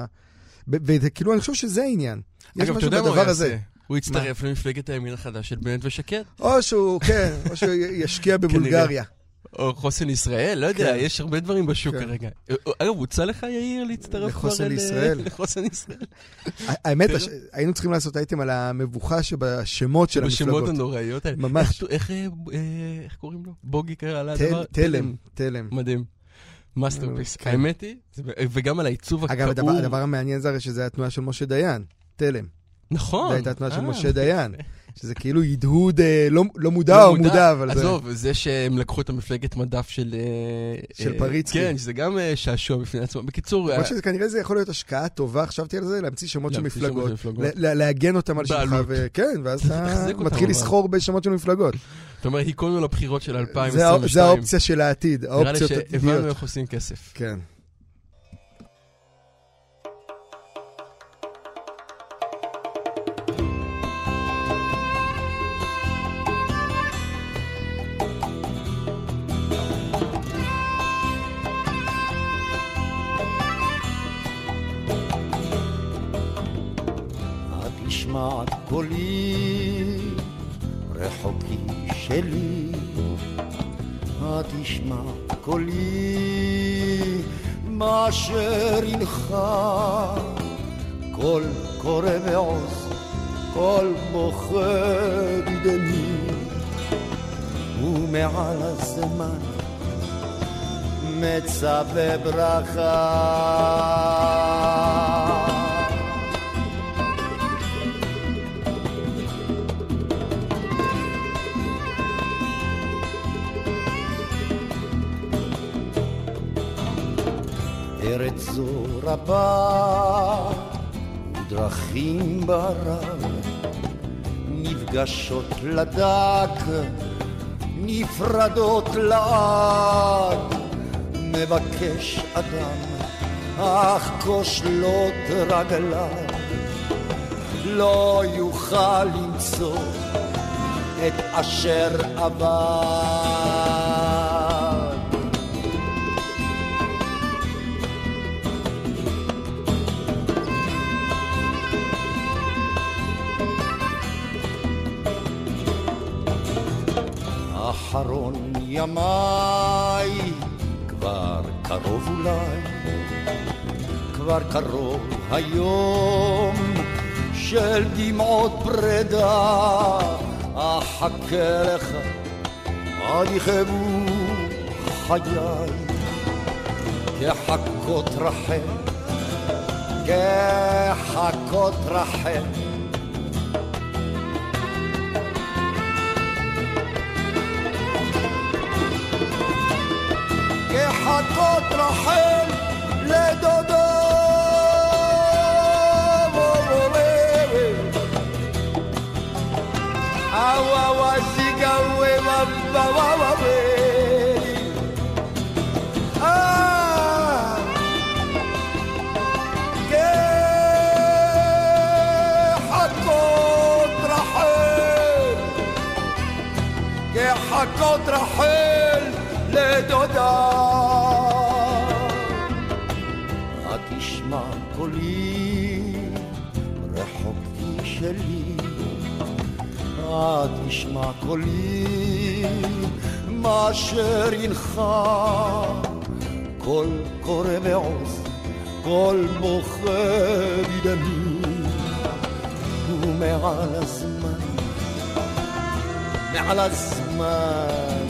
וכאילו, אני חושב שזה העניין. אגב, אתה יודע מה הוא יעשה? הוא יצטרף למפלגת הימין החדש של בנט ושקד. או שהוא, כן, או שהוא ישקיע בבולגריה. או חוסן ישראל, לא יודע, יש הרבה דברים בשוק כרגע. אגב, הוצא לך יאיר להצטרף לחוסן ישראל. לחוסן ישראל. האמת, היינו צריכים לעשות אייטם על המבוכה שבשמות של המפלגות. בשמות הנוראיות האלה. ממש. איך קוראים לו? בוגי קרא על הדבר? תלם, תלם. מדהים. מאסטרפיס. האמת היא, וגם על העיצוב הכאוב. אגב, הדבר המעניין זה שזה התנועה של משה דיין, תלם. נכון. זו הייתה התנועה של משה דיין. שזה כאילו ידהוד לא מודע או מודע, אבל זה... עזוב, זה שהם לקחו את המפלגת מדף של... של פריצקי. כן, שזה גם שעשוע בפני עצמו. בקיצור... כנראה זה יכול להיות השקעה טובה, חשבתי על זה, להמציא שמות של מפלגות, להגן אותם על שמך, וכן, ואז אתה מתחיל לסחור בשמות של מפלגות. זאת אומרת, היכולנו לבחירות של אלפיים עשרים ושתיים. זה האופציה של העתיד, האופציות העתידיות. נראה לי שהבנו איך עושים כסף. כן. תשמע קולי רחוקי שלי, תשמע קולי מה שרינך, קול קורא מעוז, קול בוכה בדמי, ומעל הזמן מצווה ברכה. ארץ זו רבה ודרכים ברב, נפגשות לדק, נפרדות לעד, מבקש אדם אך כושלות רגליו, לא יוכל למצוא את אשר עבר. אחרון ימיי כבר קרוב אולי, כבר קרוב היום של דמעות פרידה, אחכה לך עד יחבו חיי, כחכות רחל, כחכות רחל. כחכות רחל לדודו, אווה וזיגה ובבבבבי, מחכות רחל לדודה. התשמע קולי רחוקתי שלי, התשמע קולי מה אשר ינחה, כל קורא מעוז, כל בוכה בדמי, ומעל הזמן, מעל הזמן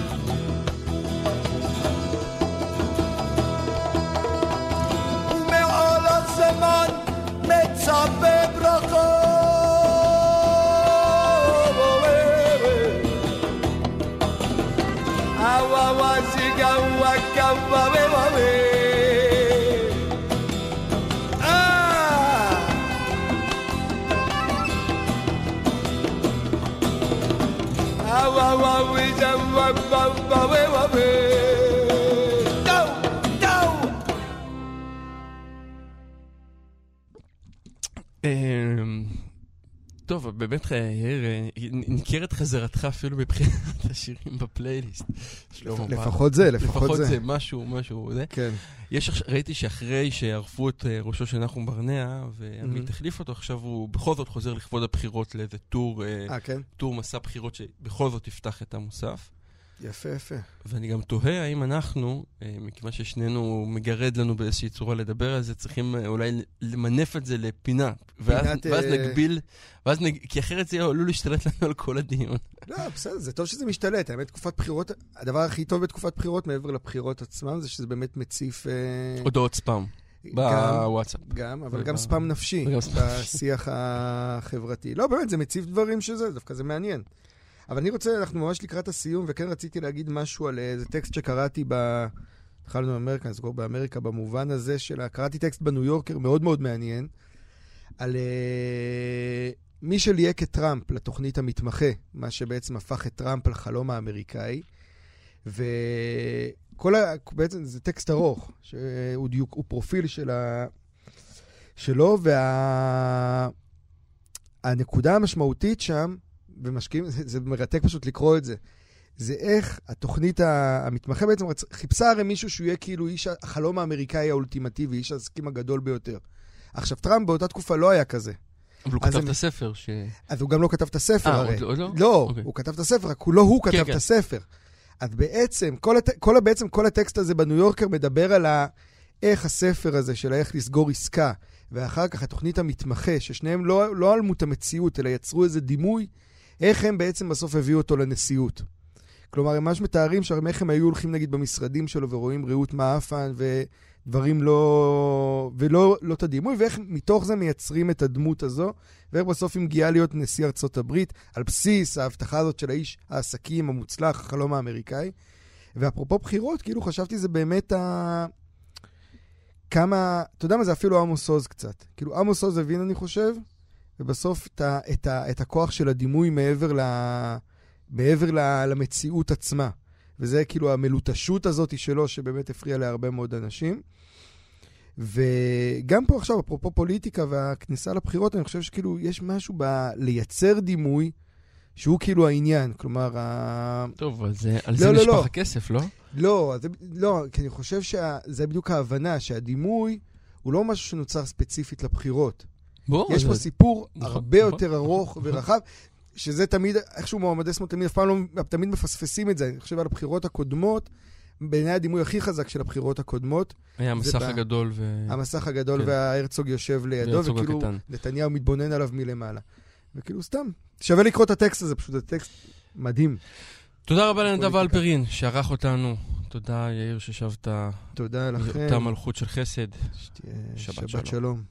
ומעל הזמן מצפה ברכה. אווה וזיגה וקווה ובווה אווה וויזה ווה ווה ווה דאו דאו. טוב, באמת ניכרת חזרתך אפילו מבחינת השירים בפלייליסט. לפחות זה, לפחות זה, משהו, משהו, זה. כן. ראיתי שאחרי שערפו את ראשו של נחום ברנע, ועמית החליף אותו, עכשיו הוא בכל זאת חוזר לכבוד הבחירות לאיזה טור, טור מסע בחירות שבכל זאת יפתח את המוסף. יפה, יפה. ואני גם תוהה האם אנחנו, מכיוון ששנינו מגרד לנו באיזושהי צורה לדבר על זה, צריכים אולי למנף את זה לפינה, ואז, ואז נגביל, ואז נג... כי אחרת זה עלול להשתלט לנו על כל הדיון. לא, בסדר, זה טוב שזה משתלט. האמת, תקופת בחירות, הדבר הכי טוב בתקופת בחירות, מעבר לבחירות עצמם, זה שזה באמת מציף... הודעות ספאם. בוואטסאפ. גם, אבל גם ספאם נפשי, בשיח החברתי. לא, באמת, זה מציף דברים שזה, דווקא זה מעניין. אבל אני רוצה, אנחנו ממש לקראת הסיום, וכן רציתי להגיד משהו על איזה טקסט שקראתי ב... התחלנו באמריקה, נסגור באמריקה, במובן הזה של... קראתי טקסט בניו יורקר מאוד מאוד מעניין, על uh, מי שליהק את טראמפ לתוכנית המתמחה, מה שבעצם הפך את טראמפ לחלום האמריקאי, וכל ה... בעצם זה טקסט ארוך, שהוא דיוק, הוא פרופיל של ה... שלו, והנקודה וה... המשמעותית שם, ומשקיעים, זה, זה מרתק פשוט לקרוא את זה. זה איך התוכנית המתמחה בעצם חיפשה הרי מישהו שהוא יהיה כאילו איש החלום האמריקאי האולטימטיבי, איש העסקים הגדול ביותר. עכשיו, טראמפ באותה תקופה לא היה כזה. אבל הוא כתב את הספר ש... אז הוא גם לא כתב את הספר הרי. אה, עוד לא? לא, הוא כתב את הספר, רק לא הוא כתב את הספר. אז בעצם, כל הטקסט הזה בניו יורקר מדבר על איך הספר הזה של איך לסגור עסקה, ואחר כך התוכנית המתמחה, ששניהם לא עלמו את המציאות, אלא יצרו איזה דימוי, איך הם בעצם בסוף הביאו אותו לנשיאות. כלומר, הם ממש מתארים שם איך הם היו הולכים נגיד במשרדים שלו ורואים ראות מאפן ודברים לא... ולא לא את הדימוי, ואיך מתוך זה מייצרים את הדמות הזו, ואיך בסוף היא מגיעה להיות נשיא ארצות הברית, על בסיס ההבטחה הזאת של האיש העסקים המוצלח, החלום האמריקאי. ואפרופו בחירות, כאילו חשבתי זה באמת ה... כמה... אתה יודע מה, זה אפילו עמוס עוז קצת. כאילו עמוס עוז הבין, אני חושב, ובסוף את, ה, את, ה, את הכוח של הדימוי מעבר, ל, מעבר ל, למציאות עצמה. וזה כאילו המלוטשות הזאת שלו, שבאמת הפריע להרבה מאוד אנשים. וגם פה עכשיו, אפרופו פוליטיקה והכניסה לבחירות, אני חושב שכאילו יש משהו ב- לייצר דימוי, שהוא כאילו העניין. כלומר, ה... טוב, על זה, על לא, זה לא, נשפח לא. הכסף, לא? לא, זה, לא, כי אני חושב שזה בדיוק ההבנה, שהדימוי הוא לא משהו שנוצר ספציפית לבחירות. בוא, יש זה... פה סיפור נכון, הרבה נכון, יותר ארוך נכון. ורחב, שזה תמיד, איכשהו מועמדי שמאל, תמיד, אף פעם לא, תמיד מפספסים את זה. אני חושב על הבחירות הקודמות, בעיניי הדימוי הכי חזק של הבחירות הקודמות. היה המסך הגדול ו... המסך הגדול כן. וההרצוג יושב לידו, וכאילו הקטן. נתניהו מתבונן עליו מלמעלה. וכאילו סתם, שווה לקרוא את הטקסט הזה, פשוט הטקסט מדהים. תודה רבה לנדב אלפרין, שערך אותנו. תודה יאיר ששבת. תודה לכם. אותה מלכות של חסד. שבת, שבת שלום. שלום.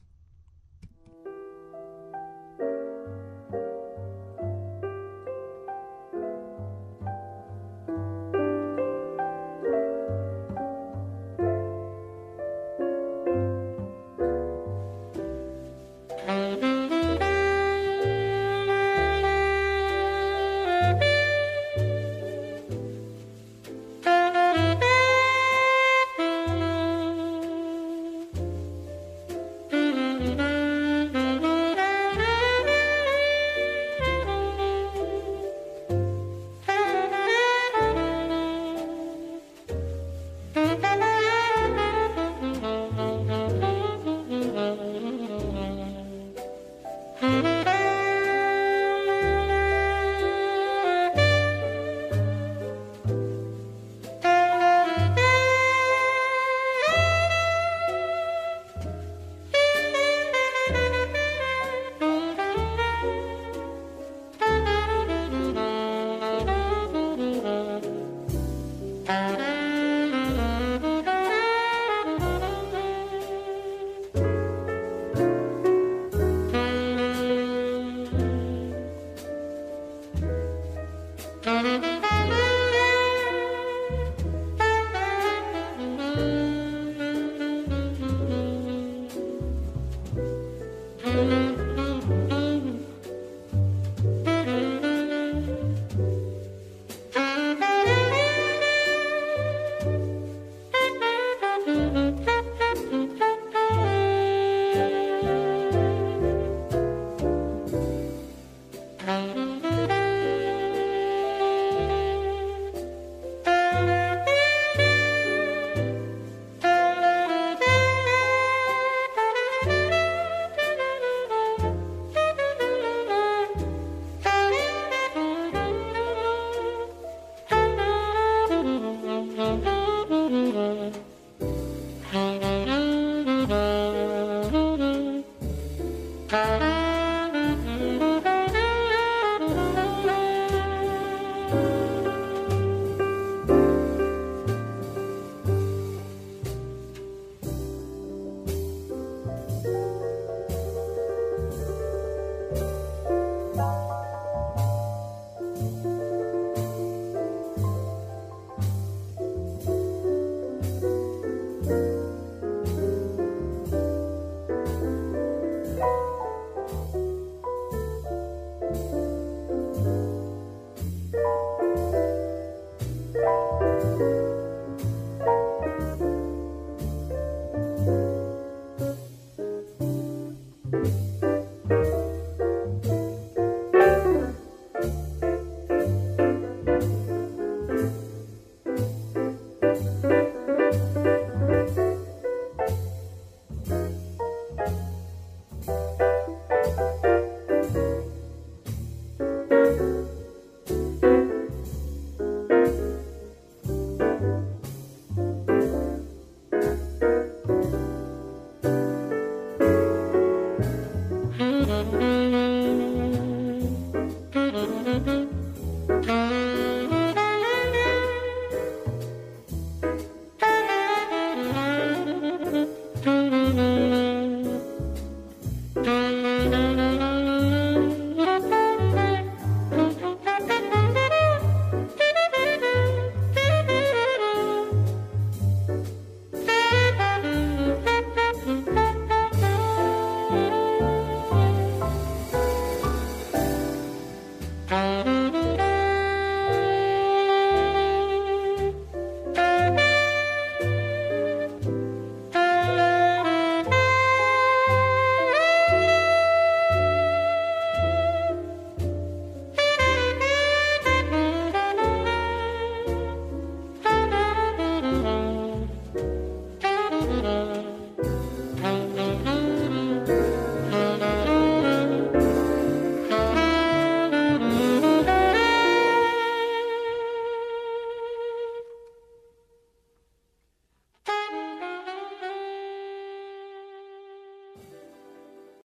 Thank